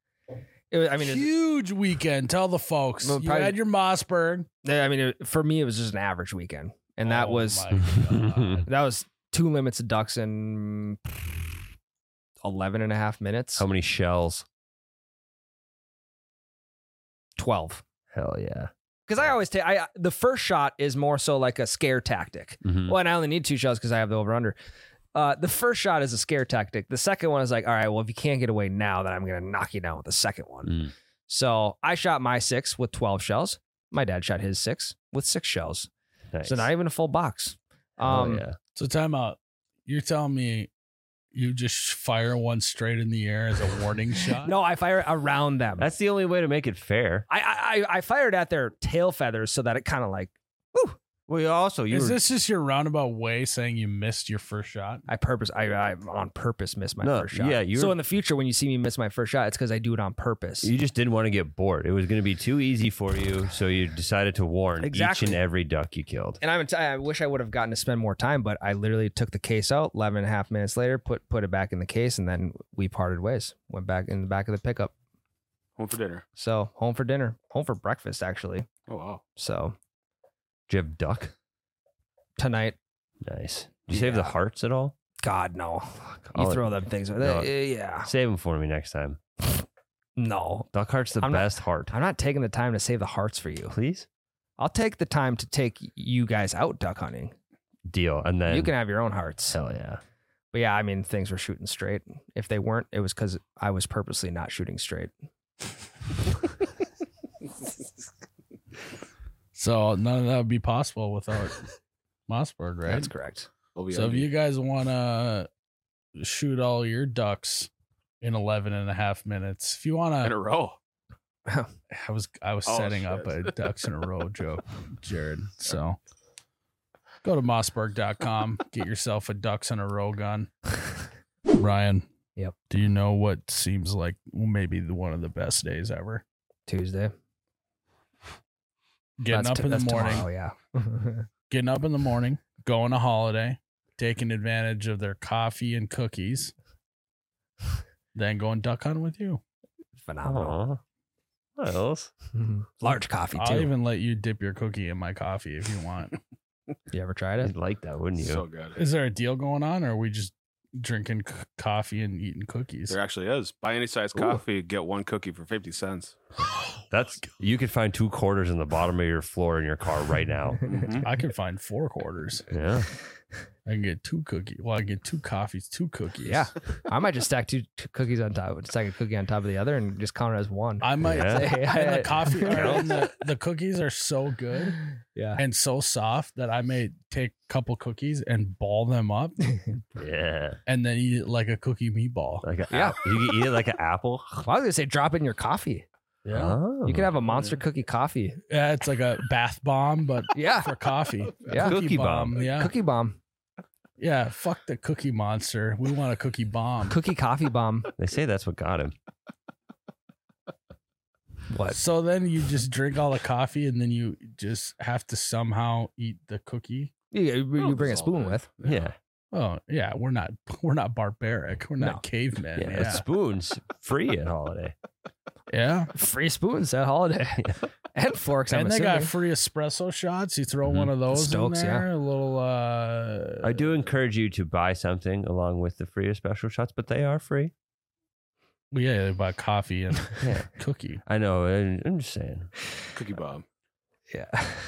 Huge weekend. Tell the folks. Well, You probably- had your Mossberg. For me, it was just an average weekend. And that Oh was my God. that was 2 limits of ducks in 11 and a half minutes. How many shells? 12. Hell yeah. Because I always take the first shot is more so like a scare tactic. Mhm. Well, and I only need 2 shells because I have the over under. The first shot is a scare tactic. The second one is like, all right, well, if you can't get away now, then I'm going to knock you down with the second one. Mm. So I shot my 6 with 12 shells. My dad shot his 6 with 6 shells. Nice. So not even a full box. Hell yeah. So time out. You're telling me you just fire one straight in the air as a warning shot? No, I fire around them. That's the only way to make it fair. I fired at their tail feathers so that it kind of like, whew. Well, Is this just your roundabout way saying you missed your first shot? I on purpose missed my No, first shot. yeah, so in the future, when you see me miss my first shot, it's because I do it on purpose. You just didn't want to get bored. It was going to be too easy for you, so you decided to warn Exactly. each and every duck you killed. And I wish I would have gotten to spend more time, but I literally took the case out 11 and a half minutes later, put it back in the case, and then we parted ways. Went back in the back of the pickup. Home for dinner. So home for dinner, home for breakfast, actually. Oh, wow. So Did you have duck? tonight, Nice. Did you save the hearts at all? God, no. You I'll- throw them things. No. Yeah. Save them for me next time. No. Duck heart's the I'm not- best heart. I'm not taking the time to save the hearts for you. Please? I'll take the time to take you guys out duck hunting. Deal. And then You can have your own hearts. hell yeah. But yeah, I mean, things were shooting straight. If they weren't, it was because I was purposely not shooting straight. So none of that would be possible without Mossberg, right? That's correct. We'll be So if on you guys want to shoot all your ducks in 11 and a half minutes, if you want in a to, row. I was Oh, setting up shit. a ducks in a row joke, Jared. So go to mossberg.com, get yourself a ducks in a row gun. Ryan. Yep. Do you know what seems like maybe one of the best days ever? Tuesday. Getting up in the morning. Tomorrow, yeah. Getting up in the morning, going to Holiday, taking advantage of their coffee and cookies, then going duck hunting with you. Phenomenal. Aw. What else? Large coffee, I'll too. even let you dip your cookie in my coffee if you want. You ever tried it? You'd like that, wouldn't you? So good. Is there a deal going on, or are we just drinking coffee and eating cookies? There actually is. Buy any size Ooh. coffee, get 1 cookie for 50 cents. That's you could find 2 quarters in the bottom of your floor in your car right now. Mhm. I can find 4 quarters. Yeah. I can get 2 cookies. Well, I can get 2 coffees, 2 cookies. Yeah. I might just stack two cookies on top, stack a cookie on top of the other and just count it as one. I might. Yeah. And the coffee and the cookies are so good Yeah. and so soft that I may take a couple cookies and ball them up Yeah. and then eat it like a cookie meatball. Like a Yeah. you can eat it like an apple. Well, I was going to say drop in your coffee. Oh. You could have a monster cookie coffee. Yeah, it's like a bath bomb, but Yeah. for coffee. Yeah. Cookie bomb. Yeah. Cookie bomb. Yeah. Fuck the cookie monster. We want a cookie bomb. Cookie coffee bomb. They say that's what got him. What? So then you just drink all the coffee and then you just have to somehow eat the cookie. You bring a It's all spoon bad. with. Yeah. Oh yeah, we're not barbaric. We're not No. cavemen. Yeah. Yeah. Spoons free at Holiday. Yeah. Free spoons that holiday. And forks, I'm And they got assuming. free espresso shots. You throw Mhm. one of those Stokes, in yeah. there. A little. I do encourage you to buy something along with the free special shots, but they are free. Yeah, they buy coffee and Yeah. cookie. I know. I'm just saying. Cookie Bob. Yeah.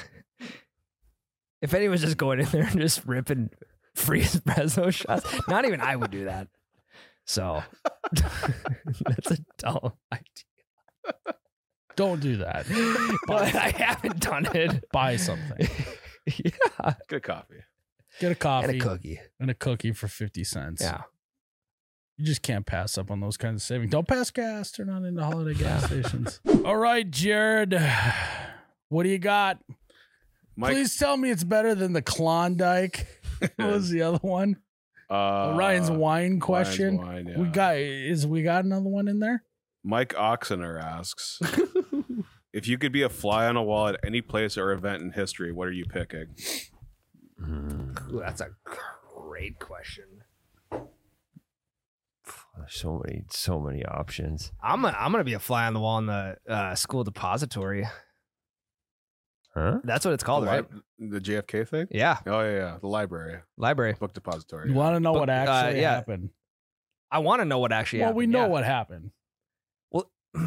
If anyone's just going in there and just ripping free espresso shots, not even I would do that. So that's a dumb idea. Don't do that. But I haven't done it. Buy something. Yeah. Get a coffee. Get a coffee And a cookie. and a cookie for 50 cents. Yeah. You just can't pass up on those kinds of savings. Don't pass gas. Turn on into holiday gas stations. All right, Jared. What do you got? Mike, Please tell me it's better than the Klondike. What was the other one? Ryan's wine question. Wine, yeah. We got another one in there? Mike Oxener asks, if you could be a fly on a wall at any place or event in history, what are you picking? Ooh, that's a great question. There's so many options. I'm gonna be a fly on the wall in the school depository. Huh? That's what it's called, right? The JFK thing? Yeah, Oh, yeah. The library. library. Book depository. You want to know But, what actually yeah. happened? I want to know what actually Well, happened. we know yeah. what happened. Well,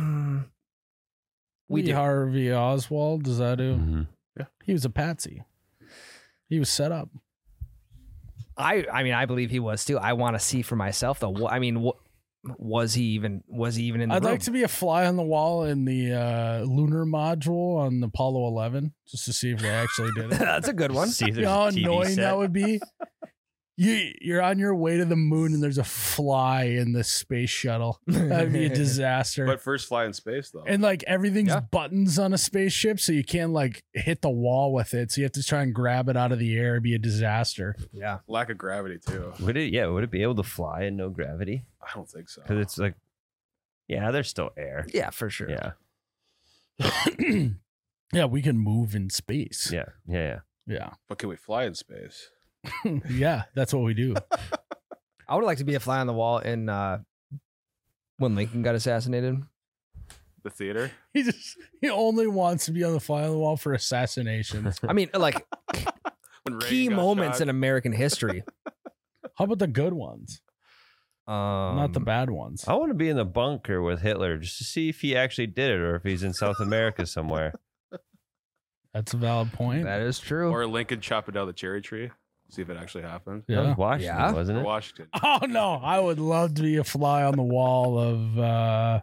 we Lee do. Harvey Oswald, does that do? Mhm. He was a patsy. He was set up. I mean, I believe he was too. I want to see for myself though. I mean, was he even in the I'd room? like to be a fly on the wall in the lunar module on Apollo 11 just to see if they actually did it. That's a good one. See if You there's know how a TV annoying set. that would be? You're on your way to the moon and there's a fly in the space shuttle. That'd be a disaster. But first fly in space, though. And like everything's Yeah. buttons on a spaceship, so you can't like hit the wall with it. So you have to try and grab it out of the air. It'd be a disaster. Yeah. Lack of gravity, too. Would it be able to fly in no gravity? I don't think so. Because it's like, yeah, there's still air. Yeah, for sure. Yeah, Yeah, we can move in space. yeah. Yeah. But can we fly in space? Yeah, that's what we do. I would like to be a fly on the wall in when Lincoln got assassinated. The theater? He only wants to be on the fly on the wall for assassinations. I mean, like When Reagan key got moments shot? in American history. How about the good ones? Not the bad ones. I want to be in the bunker with Hitler just to see if he actually did it or if he's in South America somewhere. That's a valid point. That is true. Or Lincoln chopping down the cherry tree. See if it actually happened. That Yeah. was Washington, Yeah. wasn't Or it? Washington. Oh no, I would love to be a fly on the wall of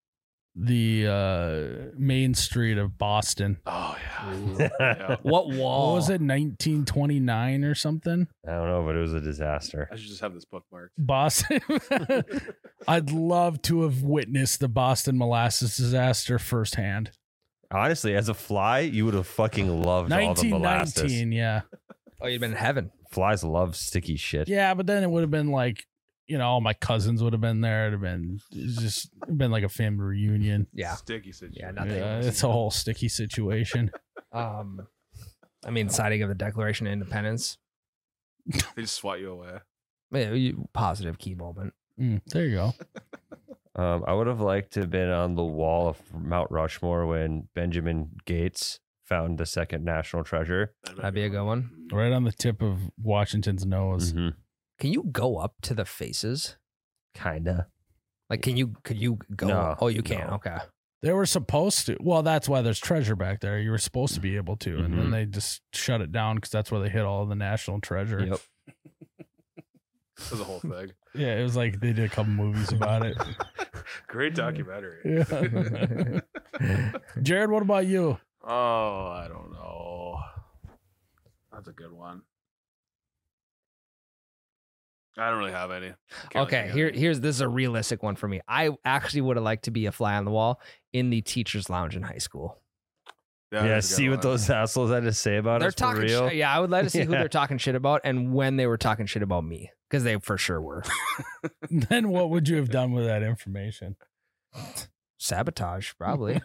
the main street of Boston. Oh, yeah. Yeah. What wall? What was it, 1929 or something? I don't know, but it was a disaster. I should just have this bookmarked. Boston. I'd love to have witnessed the Boston molasses disaster firsthand. Honestly, as a fly, you would have fucking loved all the molasses. 1919, yeah. Oh, you'd been in heaven. Flies love sticky shit. Yeah, but then it would have been like, all my cousins would have been there. It'd have been like a family reunion. Yeah. Sticky situation. Yeah, nothing. Yeah, it's a whole sticky situation. I mean, signing of the Declaration of Independence. They just swat you away. Yeah, positive key moment. There you go. I would have liked to have been on the wall of Mount Rushmore when Benjamin Gates found the second national treasure. That'd be a good one. Right on the tip of Washington's nose. Mm-hmm. Can you go up to the faces? Kinda. Like, could you go? No, Oh, you can. no. Okay. They were supposed to. Well, that's why there's treasure back there. You were supposed to be able to, and then Mhm. they just shut it down because that's where they hid all of the national treasure. Yep. That was a whole thing. Yeah, it was like they did a couple movies about it. Great documentary. Yeah. Jared, what about you? Oh, I don't know. That's a good one. I don't really have any. Can't Okay, really think of this is a realistic one for me. I actually would have liked to be a fly on the wall in the teachers' lounge in high school. any. Yeah, that's a good see what one. those assholes had to say about They're us for talking real. shit. Yeah, I would like to see who Yeah. they're talking shit about and when they were talking shit about me, because they for sure were. Then what would you have done with that information? Sabotage, probably.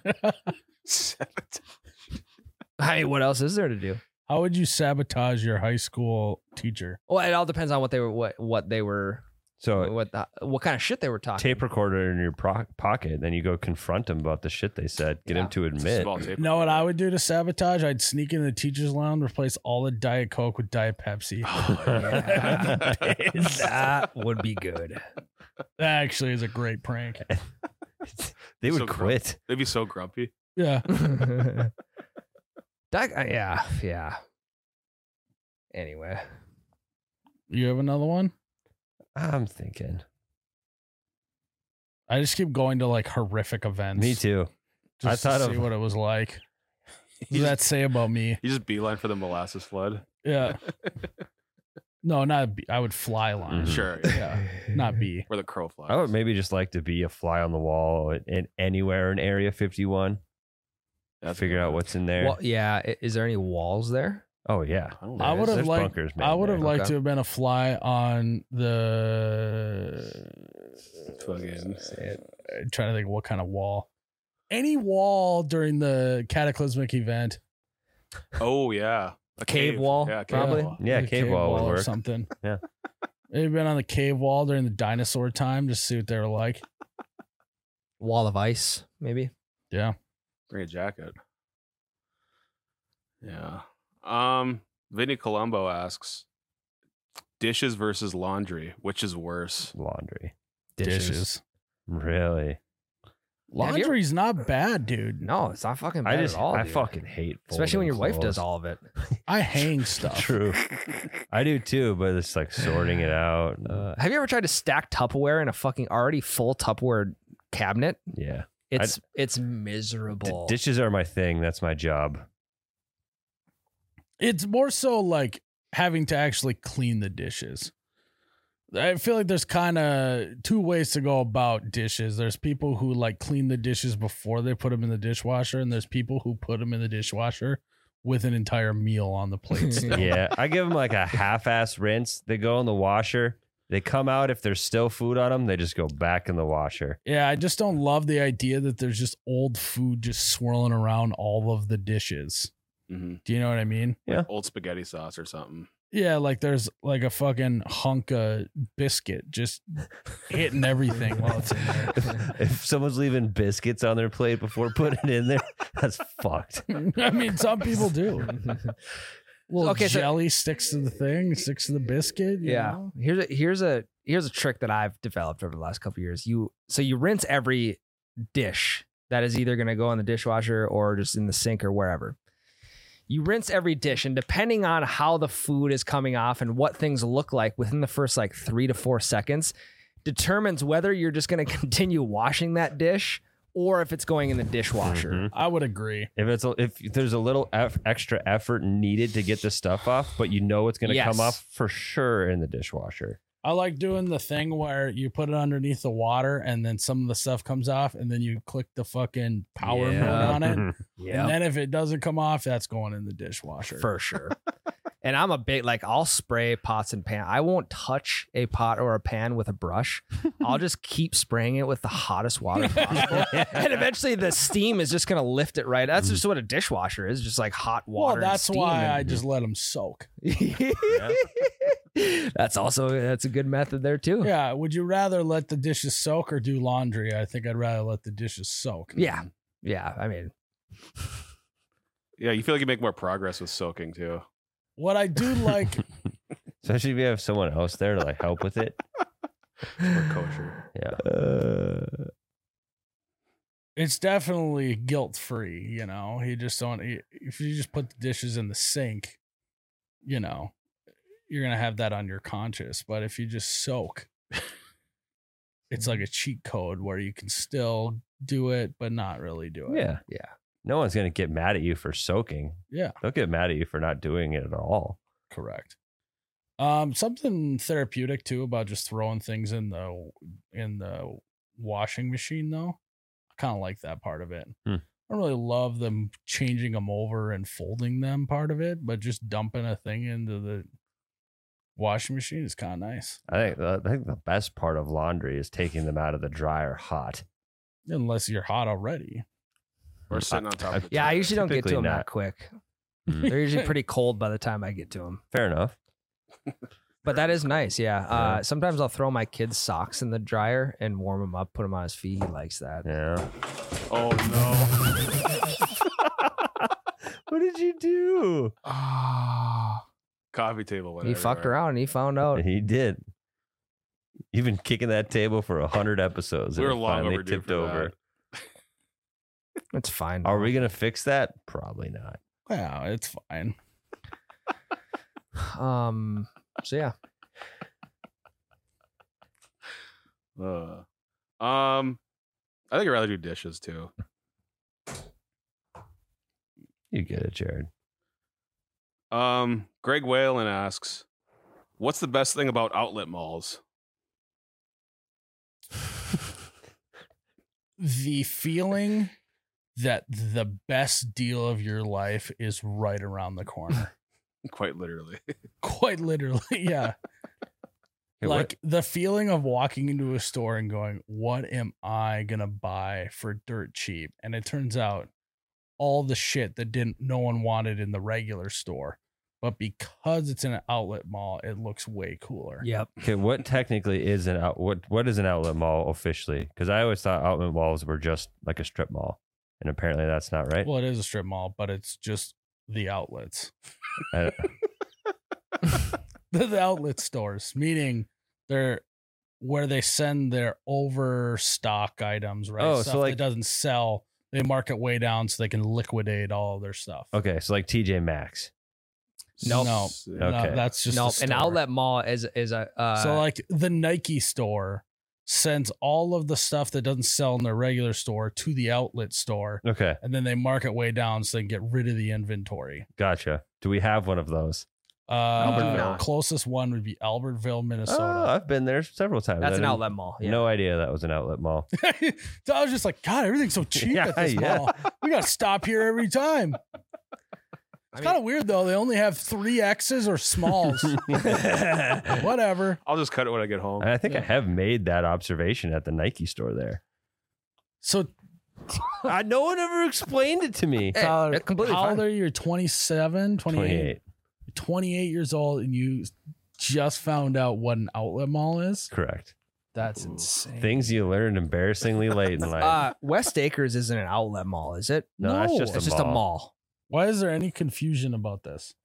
I mean, what else is there to do? How would you sabotage your high school teacher? Well, it all depends on what they were So what kind of shit they were talking. tape recorder in your pocket, then you go confront them about the shit they said. Get them to It's a admit. small tape You know what recorder. I would do to sabotage? I'd sneak into the teacher's lounge, replace all the Diet Coke with Diet Pepsi. That would be good. That actually is a great prank. They would So quit. They'd be so grumpy. Yeah. Yeah. Anyway, You have another one? I'm thinking. I just keep going to like horrific events. Me too. Just I thought to of- see what it was like. What You does that just, say about me? you just beeline for the molasses flood. Yeah. No, not B. I would fly line. Mhm. Sure. Yeah. Not B. Where the crow flies. I would maybe just like to be a fly on the wall in anywhere in Area 51. That's Figure out what's in there. well, yeah. Is there any walls there? Oh yeah. I don't know. I would have There's liked. bunkers, man, I would have there. liked Okay. to have been a fly on the. Fucking- I'm trying to think what kind of wall. Any wall during the cataclysmic event. Oh yeah. A Cave wall, Yeah, probably. wall. Yeah, Like a cave wall would or work. something. Yeah. Have you been on the cave wall during the dinosaur time just to see what they were like? Wall of ice, maybe. Yeah. Bring a jacket. Yeah. Vinny Colombo asks, dishes versus laundry, which is worse? Laundry. Dishes. Really? Laundry's not bad, dude. No, it's not fucking bad at all. I dude. fucking hate Especially when your folding wife does clothes. all of it. I hang stuff. True. I do too, but it's like sorting it out. Have you ever tried to stack Tupperware in a fucking already full Tupperware cabinet? Yeah. It's miserable. Dishes are my thing. That's my job. It's more so like having to actually clean the dishes. I feel like there's kind of two ways to go about dishes. There's people who like clean the dishes before they put them in the dishwasher, and there's people who put them in the dishwasher with an entire meal on the plate. still. Yeah. I give them like a half-ass rinse. They go in the washer. They come out. If there's still food on them, they just go back in the washer. Yeah, I just don't love the idea that there's just old food just swirling around all of the dishes. Mhm. Do you know what I mean? Old spaghetti sauce or something. Yeah, like there's like a fucking hunk of biscuit just hitting everything while it's in there. If someone's leaving biscuits on their plate before putting it in there, that's fucked. I mean, some people do. Little Okay, so- jelly sticks to the thing, sticks to the biscuit. you Yeah. know? Here's a trick that I've developed over the last couple of years. You rinse every dish that is either going to go in the dishwasher or just in the sink or wherever. You rinse every dish, and depending on how the food is coming off and what things look like within the first like 3 to 4 seconds determines whether you're just going to continue washing that dish or if it's going in the dishwasher. Mhm. I would agree. If there's a little extra effort needed to get the stuff off, but you know it's going to Yes. come off for sure in the dishwasher. I like doing the thing where you put it underneath the water and then some of the stuff comes off and then you click the fucking power mode Yeah. on it. And Yeah. then if it doesn't come off, that's going in the dishwasher. For sure. And I'm a big, like, I'll spray pots and pans. I won't touch a pot or a pan with a brush. I'll just keep spraying it with the hottest water possible. And eventually the steam is just going to lift it right. That's just what a dishwasher is, just like hot Well, water. and that's steam why and- I just let them soak. That's a good method there too. Yeah. Would you rather let the dishes soak or do laundry? I think I'd rather let the dishes soak. Yeah. Yeah. I mean, Yeah, you feel like you make more progress with soaking too. What I do like, Especially if you have someone else there to like help with it. More kosher. Yeah. it's definitely guilt free. You know, you just don't. If you just put the dishes in the sink, you know, you're gonna have that on your conscience. But if you just soak, it's like a cheat code where you can still do it but not really do it. Yeah. yeah. No one's going to get mad at you for soaking. Yeah. They'll get mad at you for not doing it at all. Correct. Something therapeutic too about just throwing things in the washing machine though. I kind of like that part of it. Hmm. I don't really love them changing them over and folding them part of it, but just dumping a thing into the washing machine is kind of nice. I think the best part of laundry is taking them out of the dryer hot. Unless you're hot already. Or sitting on top of the Yeah. I toilet. usually don't get to Typically them not. that quick. Mm. They're usually pretty cold by the time I get to them. Fair enough. But that is nice. Yeah. Yeah. Sometimes I'll throw my kid's socks in the dryer and warm them up, put them on his feet. He likes that. Yeah. Oh no. What did you do? Coffee table went He fucked everywhere. around and he found out. He did. You've been kicking that table for 100 episodes. We and were it long finally overdue tipped for over. that. It's fine. Are we gonna fix that? Probably not. Yeah, it's fine. So yeah. I think I'd rather do dishes too. You get it, Jared. Greg Whalen asks, "What's the best thing about outlet malls?" The feeling that the best deal of your life is right around the corner. Quite literally. Quite literally, yeah. Hey, Like the feeling of walking into a store and going, what am I gonna buy for dirt cheap? And it turns out all the shit that no one wanted in the regular store. But because it's in an outlet mall, it looks way cooler. Yep. Okay, what technically is what is an outlet mall officially? Because I always thought outlet malls were just like a strip mall, and apparently that's not right. Well, it is a strip mall, but it's just the outlets. I- The outlet stores, meaning they're where they send their overstock items, right? Oh, so Stuff like- that doesn't sell, they mark it way down so they can liquidate all of their stuff. okay, so like TJ Maxx. Nope. No, Okay. no, that's just No, a an store. outlet mall is a So like the Nike store sends all of the stuff that doesn't sell in their regular store to the outlet store, Okay, and then they mark it way down so they can get rid of the inventory. gotcha. Do we have one of those? Albertville. Closest one would be Albertville, Oh, Minnesota. I've been there several times. that's I an didn't- outlet mall. Yeah. No idea that was an outlet mall. So I was just like, God, everything's so cheap Yeah, at this yeah. mall. We got to stop here every time. It's kind of weird though. They only have 3 X's or smalls. Whatever. I'll just cut it when I get home. And I think I Yeah. have made that observation at the Nike store there. So No one ever explained it to me. Hey, Tyler, that's completely how fine. old are you? You're 27, 28? 28. 28 years old, and you just found out what an outlet mall is? Correct. That's insane. Things you learned embarrassingly late in life. West Acres isn't an outlet mall, is it? No, that's just It's a just a mall. mall. Why is there any confusion about this?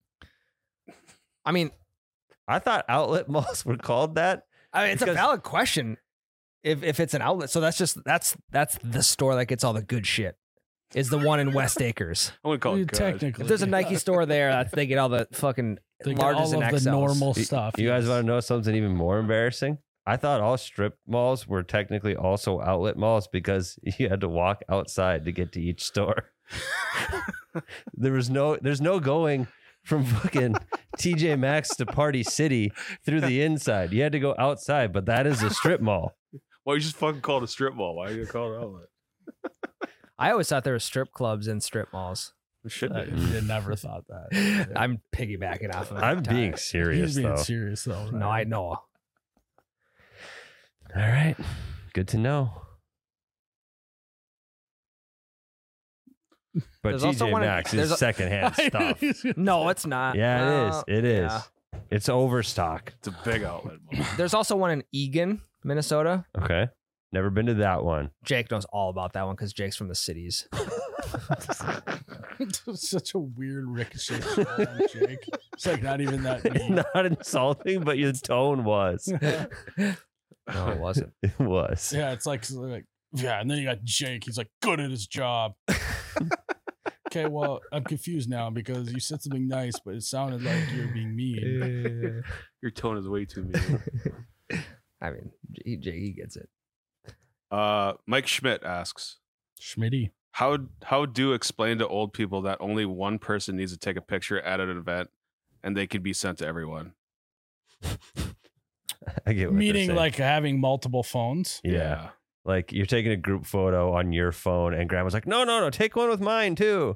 I mean, I thought outlet malls were called that. it's a Because- valid question. If it's an outlet, so that's the store that gets all the good shit. Is the one in West Acres. I wouldn't call it good. Technically, If there's a Nike store there, they get all the fucking they get larges all and of the XLs. normal You- stuff. You guys yes. want to know something even more embarrassing? I thought all strip malls were technically also outlet malls because you had to walk outside to get to each store. there's no going from fucking TJ Maxx to Party City through the inside. You had to go outside, but that is a strip mall. Well, you just fucking call it a strip mall. Why are you gonna call it outlet? I always thought there were strip clubs in strip malls. It should I be. never thought that. I'm piggybacking off of it. I'm being serious He's being though. serious though. Right? No, I know. All right. Good to know. But There's also TJ one in- Maxx there's is a- secondhand stuff. No, it's not. Yeah, it Well, is. It is. yeah. It's overstock. It's a big outlet mall. There's also one in Eagan, Minnesota. Okay. Never been to that one. Jake knows all about that one because Jake's from the cities. Such a weird ricochet shot on Jake. It's like not even that deep. Not insulting, but your tone was. No, it wasn't. It was. Yeah, it's like yeah, and then you got Jake. He's like good at his job. Okay, well, I'm confused now because you said something nice, but it sounded like you're being mean. Your tone is way too mean. I mean, he gets it. Mike Schmidt asks, Schmitty. How do explain to old people that only one person needs to take a picture at an event and they can be sent to everyone? I get what they're Meaning saying. like having multiple phones. Yeah. Like you're taking a group photo on your phone and grandma's like, no, take one with mine too.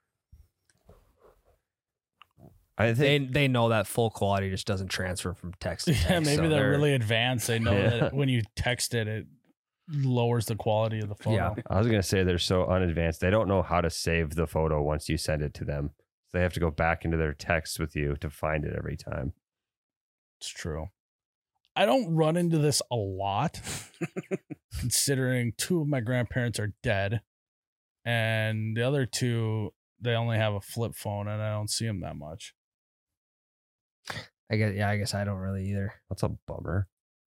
I think They know that full quality just doesn't transfer from text to text. Yeah, maybe so they're really advanced. They know Yeah. that when you text it, it lowers the quality of the photo. Yeah. I was gonna say they're so unadvanced. They don't know how to save the photo once you send it to them. So they have to go back into their texts with you to find it every time. It's true. I don't run into this a lot, considering 2 of my grandparents are dead, and the other 2, they only have a flip phone, and I don't see them that much. I guess I don't really either. That's a bummer.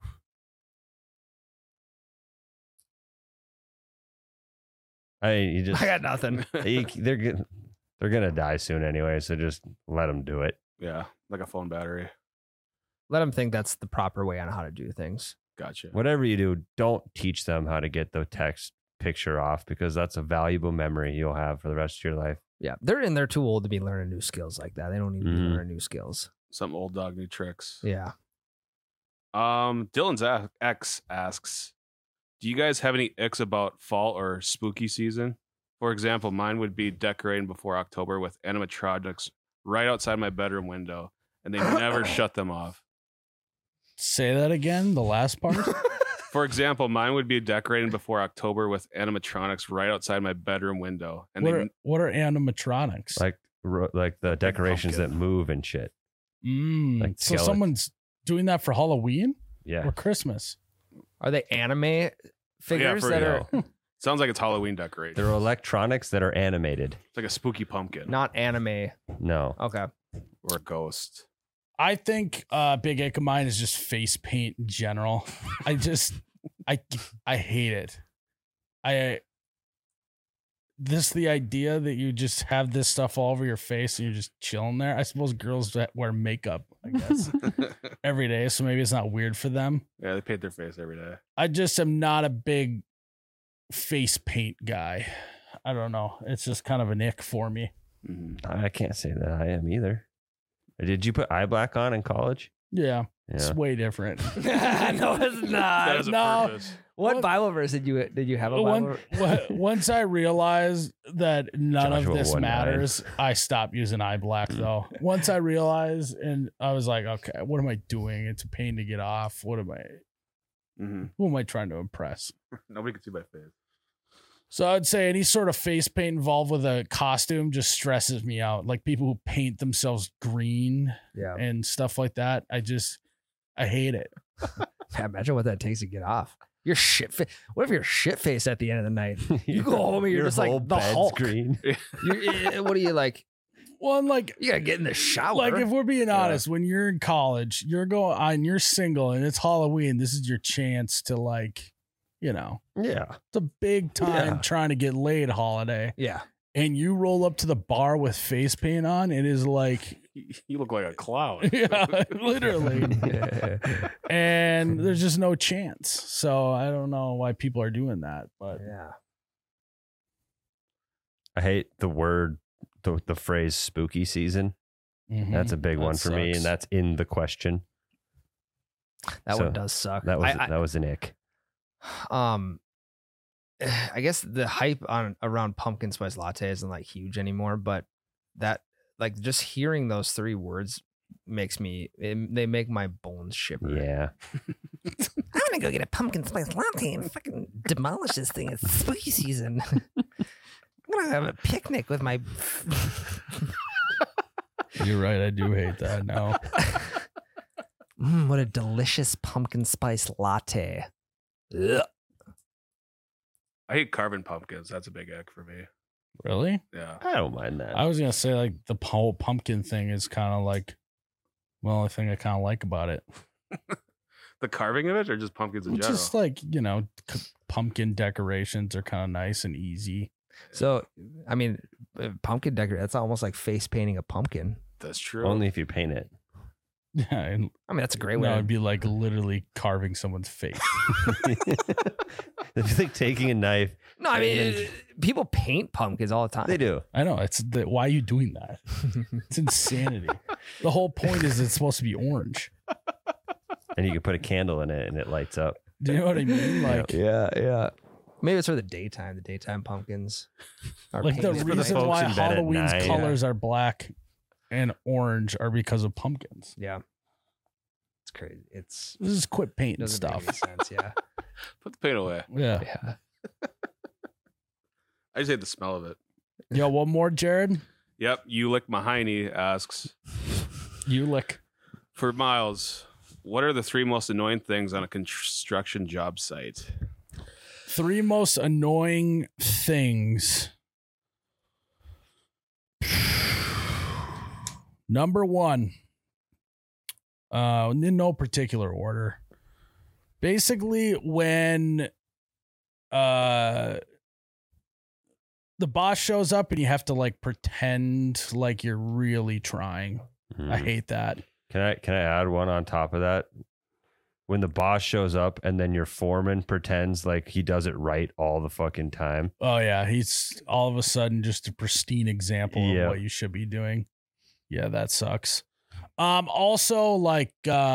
You just I got nothing. they're gonna die soon anyway, so just let them do it. Yeah, like a phone battery. Let them think that's the proper way on how to do things. Gotcha. Whatever you do, don't teach them how to get the text picture off, because that's a valuable memory you'll have for the rest of your life. Yeah, they're too old to be learning new skills like that. They don't need to be Mhm. learning new skills. Some old dog new tricks. Yeah. Dylan's ex asks, do you guys have any icks about fall or spooky season? For example, mine would be decorating before October with animatronics right outside my bedroom window, and they never shut them off. Say that again, the last part. For example, mine would be decorating before October with animatronics right outside my bedroom window, and What are animatronics? Like the decorations that pumpkin. move and shit. like So skeletons. someone's doing that for Halloween Yeah. or Christmas? Are they anime figures for that real. are sounds like it's Halloween decoration. They're electronics that are animated. It's like a spooky pumpkin not anime? No. Okay. or a ghost. I think big ick of mine is just face paint in general. I hate it. The idea that you just have this stuff all over your face and you're just chilling there. I suppose girls that wear makeup, I guess, every day, so maybe it's not weird for them. Yeah, they paint their face every day. I just am not a big face paint guy. I don't know. It's just kind of an ick for me. Mm-hmm. I can't say that I am either. Did you put eye black on in college? Yeah, it's Yeah. way different. No, it's That not. is a no. purpose. What What- Bible verse did you have a Bible? Once I realized that none Joshua of this 1:9. matters, I stopped using eye black though. Once I realized, and I was like, okay, what am I doing? It's a pain to get off. Who am I trying to impress? Nobody can see my face. So I'd say any sort of face paint involved with a costume just stresses me out. Like people who paint themselves green Yeah. and stuff like that. I hate it. Imagine what that takes to get off. You're what if you're shit faced at the end of the night? You go home and you're Your just like whole the bed's Hulk. green. What are you like? Well, and like, You gotta get in the shower. like if we're being Yeah. honest, when you're in college, you're single and it's Halloween. This is your chance to Yeah. it's a big time Yeah. trying to get laid holiday. yeah. And you roll up to the bar with face paint on. It is like, You look like a clown. yeah, literally. And there's just no chance. So I don't know why people are doing that, but Yeah. I hate the phrase spooky season. That's a big That one for me, sucks. and that's in the question. That So, one does suck. That was an ick. I guess the hype around pumpkin spice latte isn't like huge anymore, but that like just hearing those 3 words they make my bones shiver. Yeah. I'm gonna go get a pumpkin spice latte and fucking demolish this thing. It's spooky season. I'm gonna have a picnic with my. You're right. I do hate that now. What a delicious pumpkin spice latte. Ugh. I hate carving pumpkins. That's a big ick for me. Really? Yeah. I don't mind that. I was going to say, like, the whole pumpkin thing is kind of like, the only thing I kind of like about it. The carving of it, or just pumpkins in general? Just like, pumpkin decorations are kind of nice and easy. So, I mean, pumpkin decoration, that's almost like face painting a pumpkin. That's true. Only if you paint it. Yeah. And I mean, that's a great no, way. it'd be like literally carving someone's face. It's like taking a knife. No, I mean, people paint pumpkins all the time. They do. I know. Why are you doing that? It's insanity. The whole point is it's supposed to be orange. And you can put a candle in it and it lights up. Do you know what I mean? Like, Yeah. Maybe it's for the daytime pumpkins. Are like the painted for the reason folks why in bed at Halloween's 9. colors are black and orange are because of pumpkins. Yeah. It's crazy. It's Just quit painting doesn't stuff. make any sense. Yeah. Put the paint away. Yeah. Yeah. I just hate the smell of it. Yo, one more, Jared. Yep. You lick my hiney asks You lick. for Miles. What are the 3 most annoying things on a construction job site? 3 most annoying things. Number 1, in no particular order. Basically, when the boss shows up and you have to like pretend like you're really trying. I hate that. Can I add one on top of that? When the boss shows up and then your foreman pretends like he does it right all the fucking time. Oh yeah, he's all of a sudden just a pristine example of what you should be doing. Yeah, that sucks. Also, like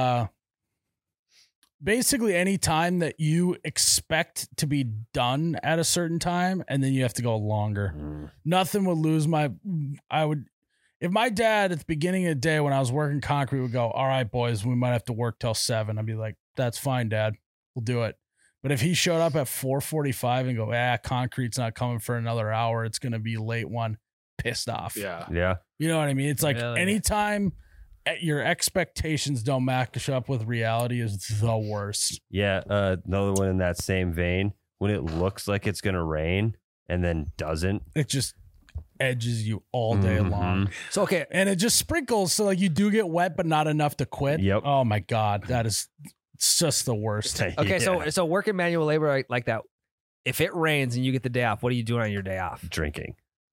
basically any time that you expect to be done at a certain time and then you have to go longer. Nothing would lose if my dad at the beginning of the day when I was working concrete would go, all right, boys, we might have to work till 7. I'd be like, that's fine, Dad. We'll do it. But if he showed up at 4:45 and go, concrete's not coming for another hour, it's going to be late one, pissed off. Yeah. Yeah. You know what I mean? It's like Really? anytime your expectations don't match up with reality is the worst. Yeah. Another one in that same vein. When it looks like it's going to rain and then doesn't. It just edges you all day long. So, okay. And it just sprinkles. So like you do get wet, but not enough to quit. Yep. Oh my God. It's just the worst. Okay. Yeah. So working manual labor like that, if it rains and you get the day off, what are you doing on your day off? Drinking.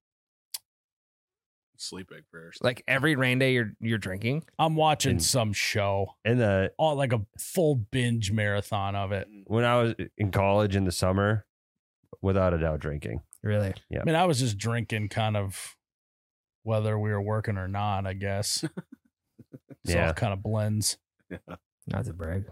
Sleeping first. Like every rain day you're drinking? I'm watching And- some show. And Like a full binge marathon of it. when I was in college in the summer, without a doubt, drinking. Really? Yeah. I mean, I was just drinking kind of whether we were working or not, I guess. So Yeah. it kind of blends. Not to brag.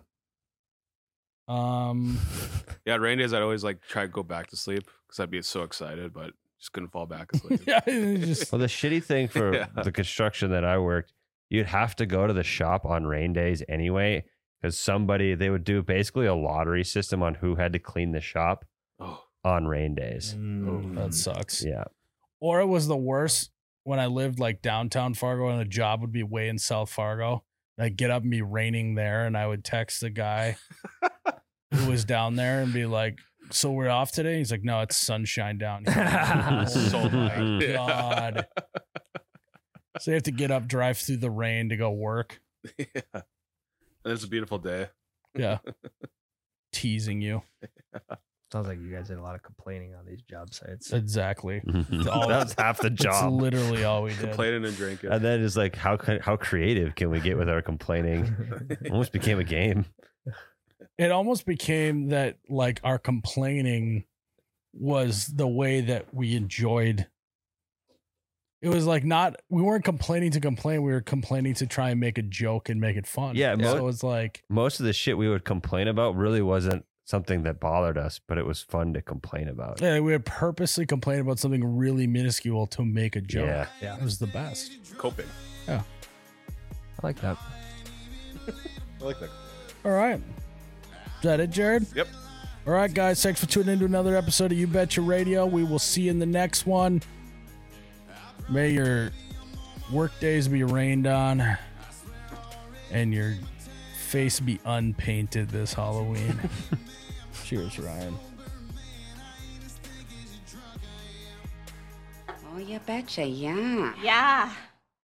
Yeah, rain days I'd always like try to go back to sleep because I'd be so excited, but just couldn't fall back asleep. Yeah, it just Well, the shitty thing for Yeah. the construction that I worked, you'd have to go to the shop on rain days anyway, because they would do basically a lottery system on who had to clean the shop Oh, on rain days. that sucks. Yeah. Or it was the worst when I lived like downtown Fargo and the job would be way in South Fargo. And I'd get up and be raining there, and I would text the guy who was down there and be like, "So we're off today?" He's like, "No, it's sunshine down here." Oh so my nice. God. So you have to get up, drive through the rain to go work. Yeah. And it's a beautiful day. Yeah. Teasing you. Sounds like you guys did a lot of complaining on these job sites. Exactly. That's half the That's job. literally all we did. Complaining and drinking. And then it's like, how creative can we get with our complaining? Almost became a game. It almost became that like our complaining was the way that we enjoyed. It was like we weren't complaining to complain. We were complaining to try and make a joke and make it fun. Yeah, So it's like, Most of the shit we would complain about really wasn't something that bothered us, but it was fun to complain about. yeah, we would purposely complain about something really minuscule to make a joke. Yeah. Yeah. It was the best. Coping. I like that. I like that. All right. Is that it, Jared? Yep. All right, guys. Thanks for tuning in to another episode of You Betcha Radio. We will see you in the next one. May your work days be rained on and your face be unpainted this Halloween. Cheers, Ryan. Oh, you betcha, yeah. Yeah.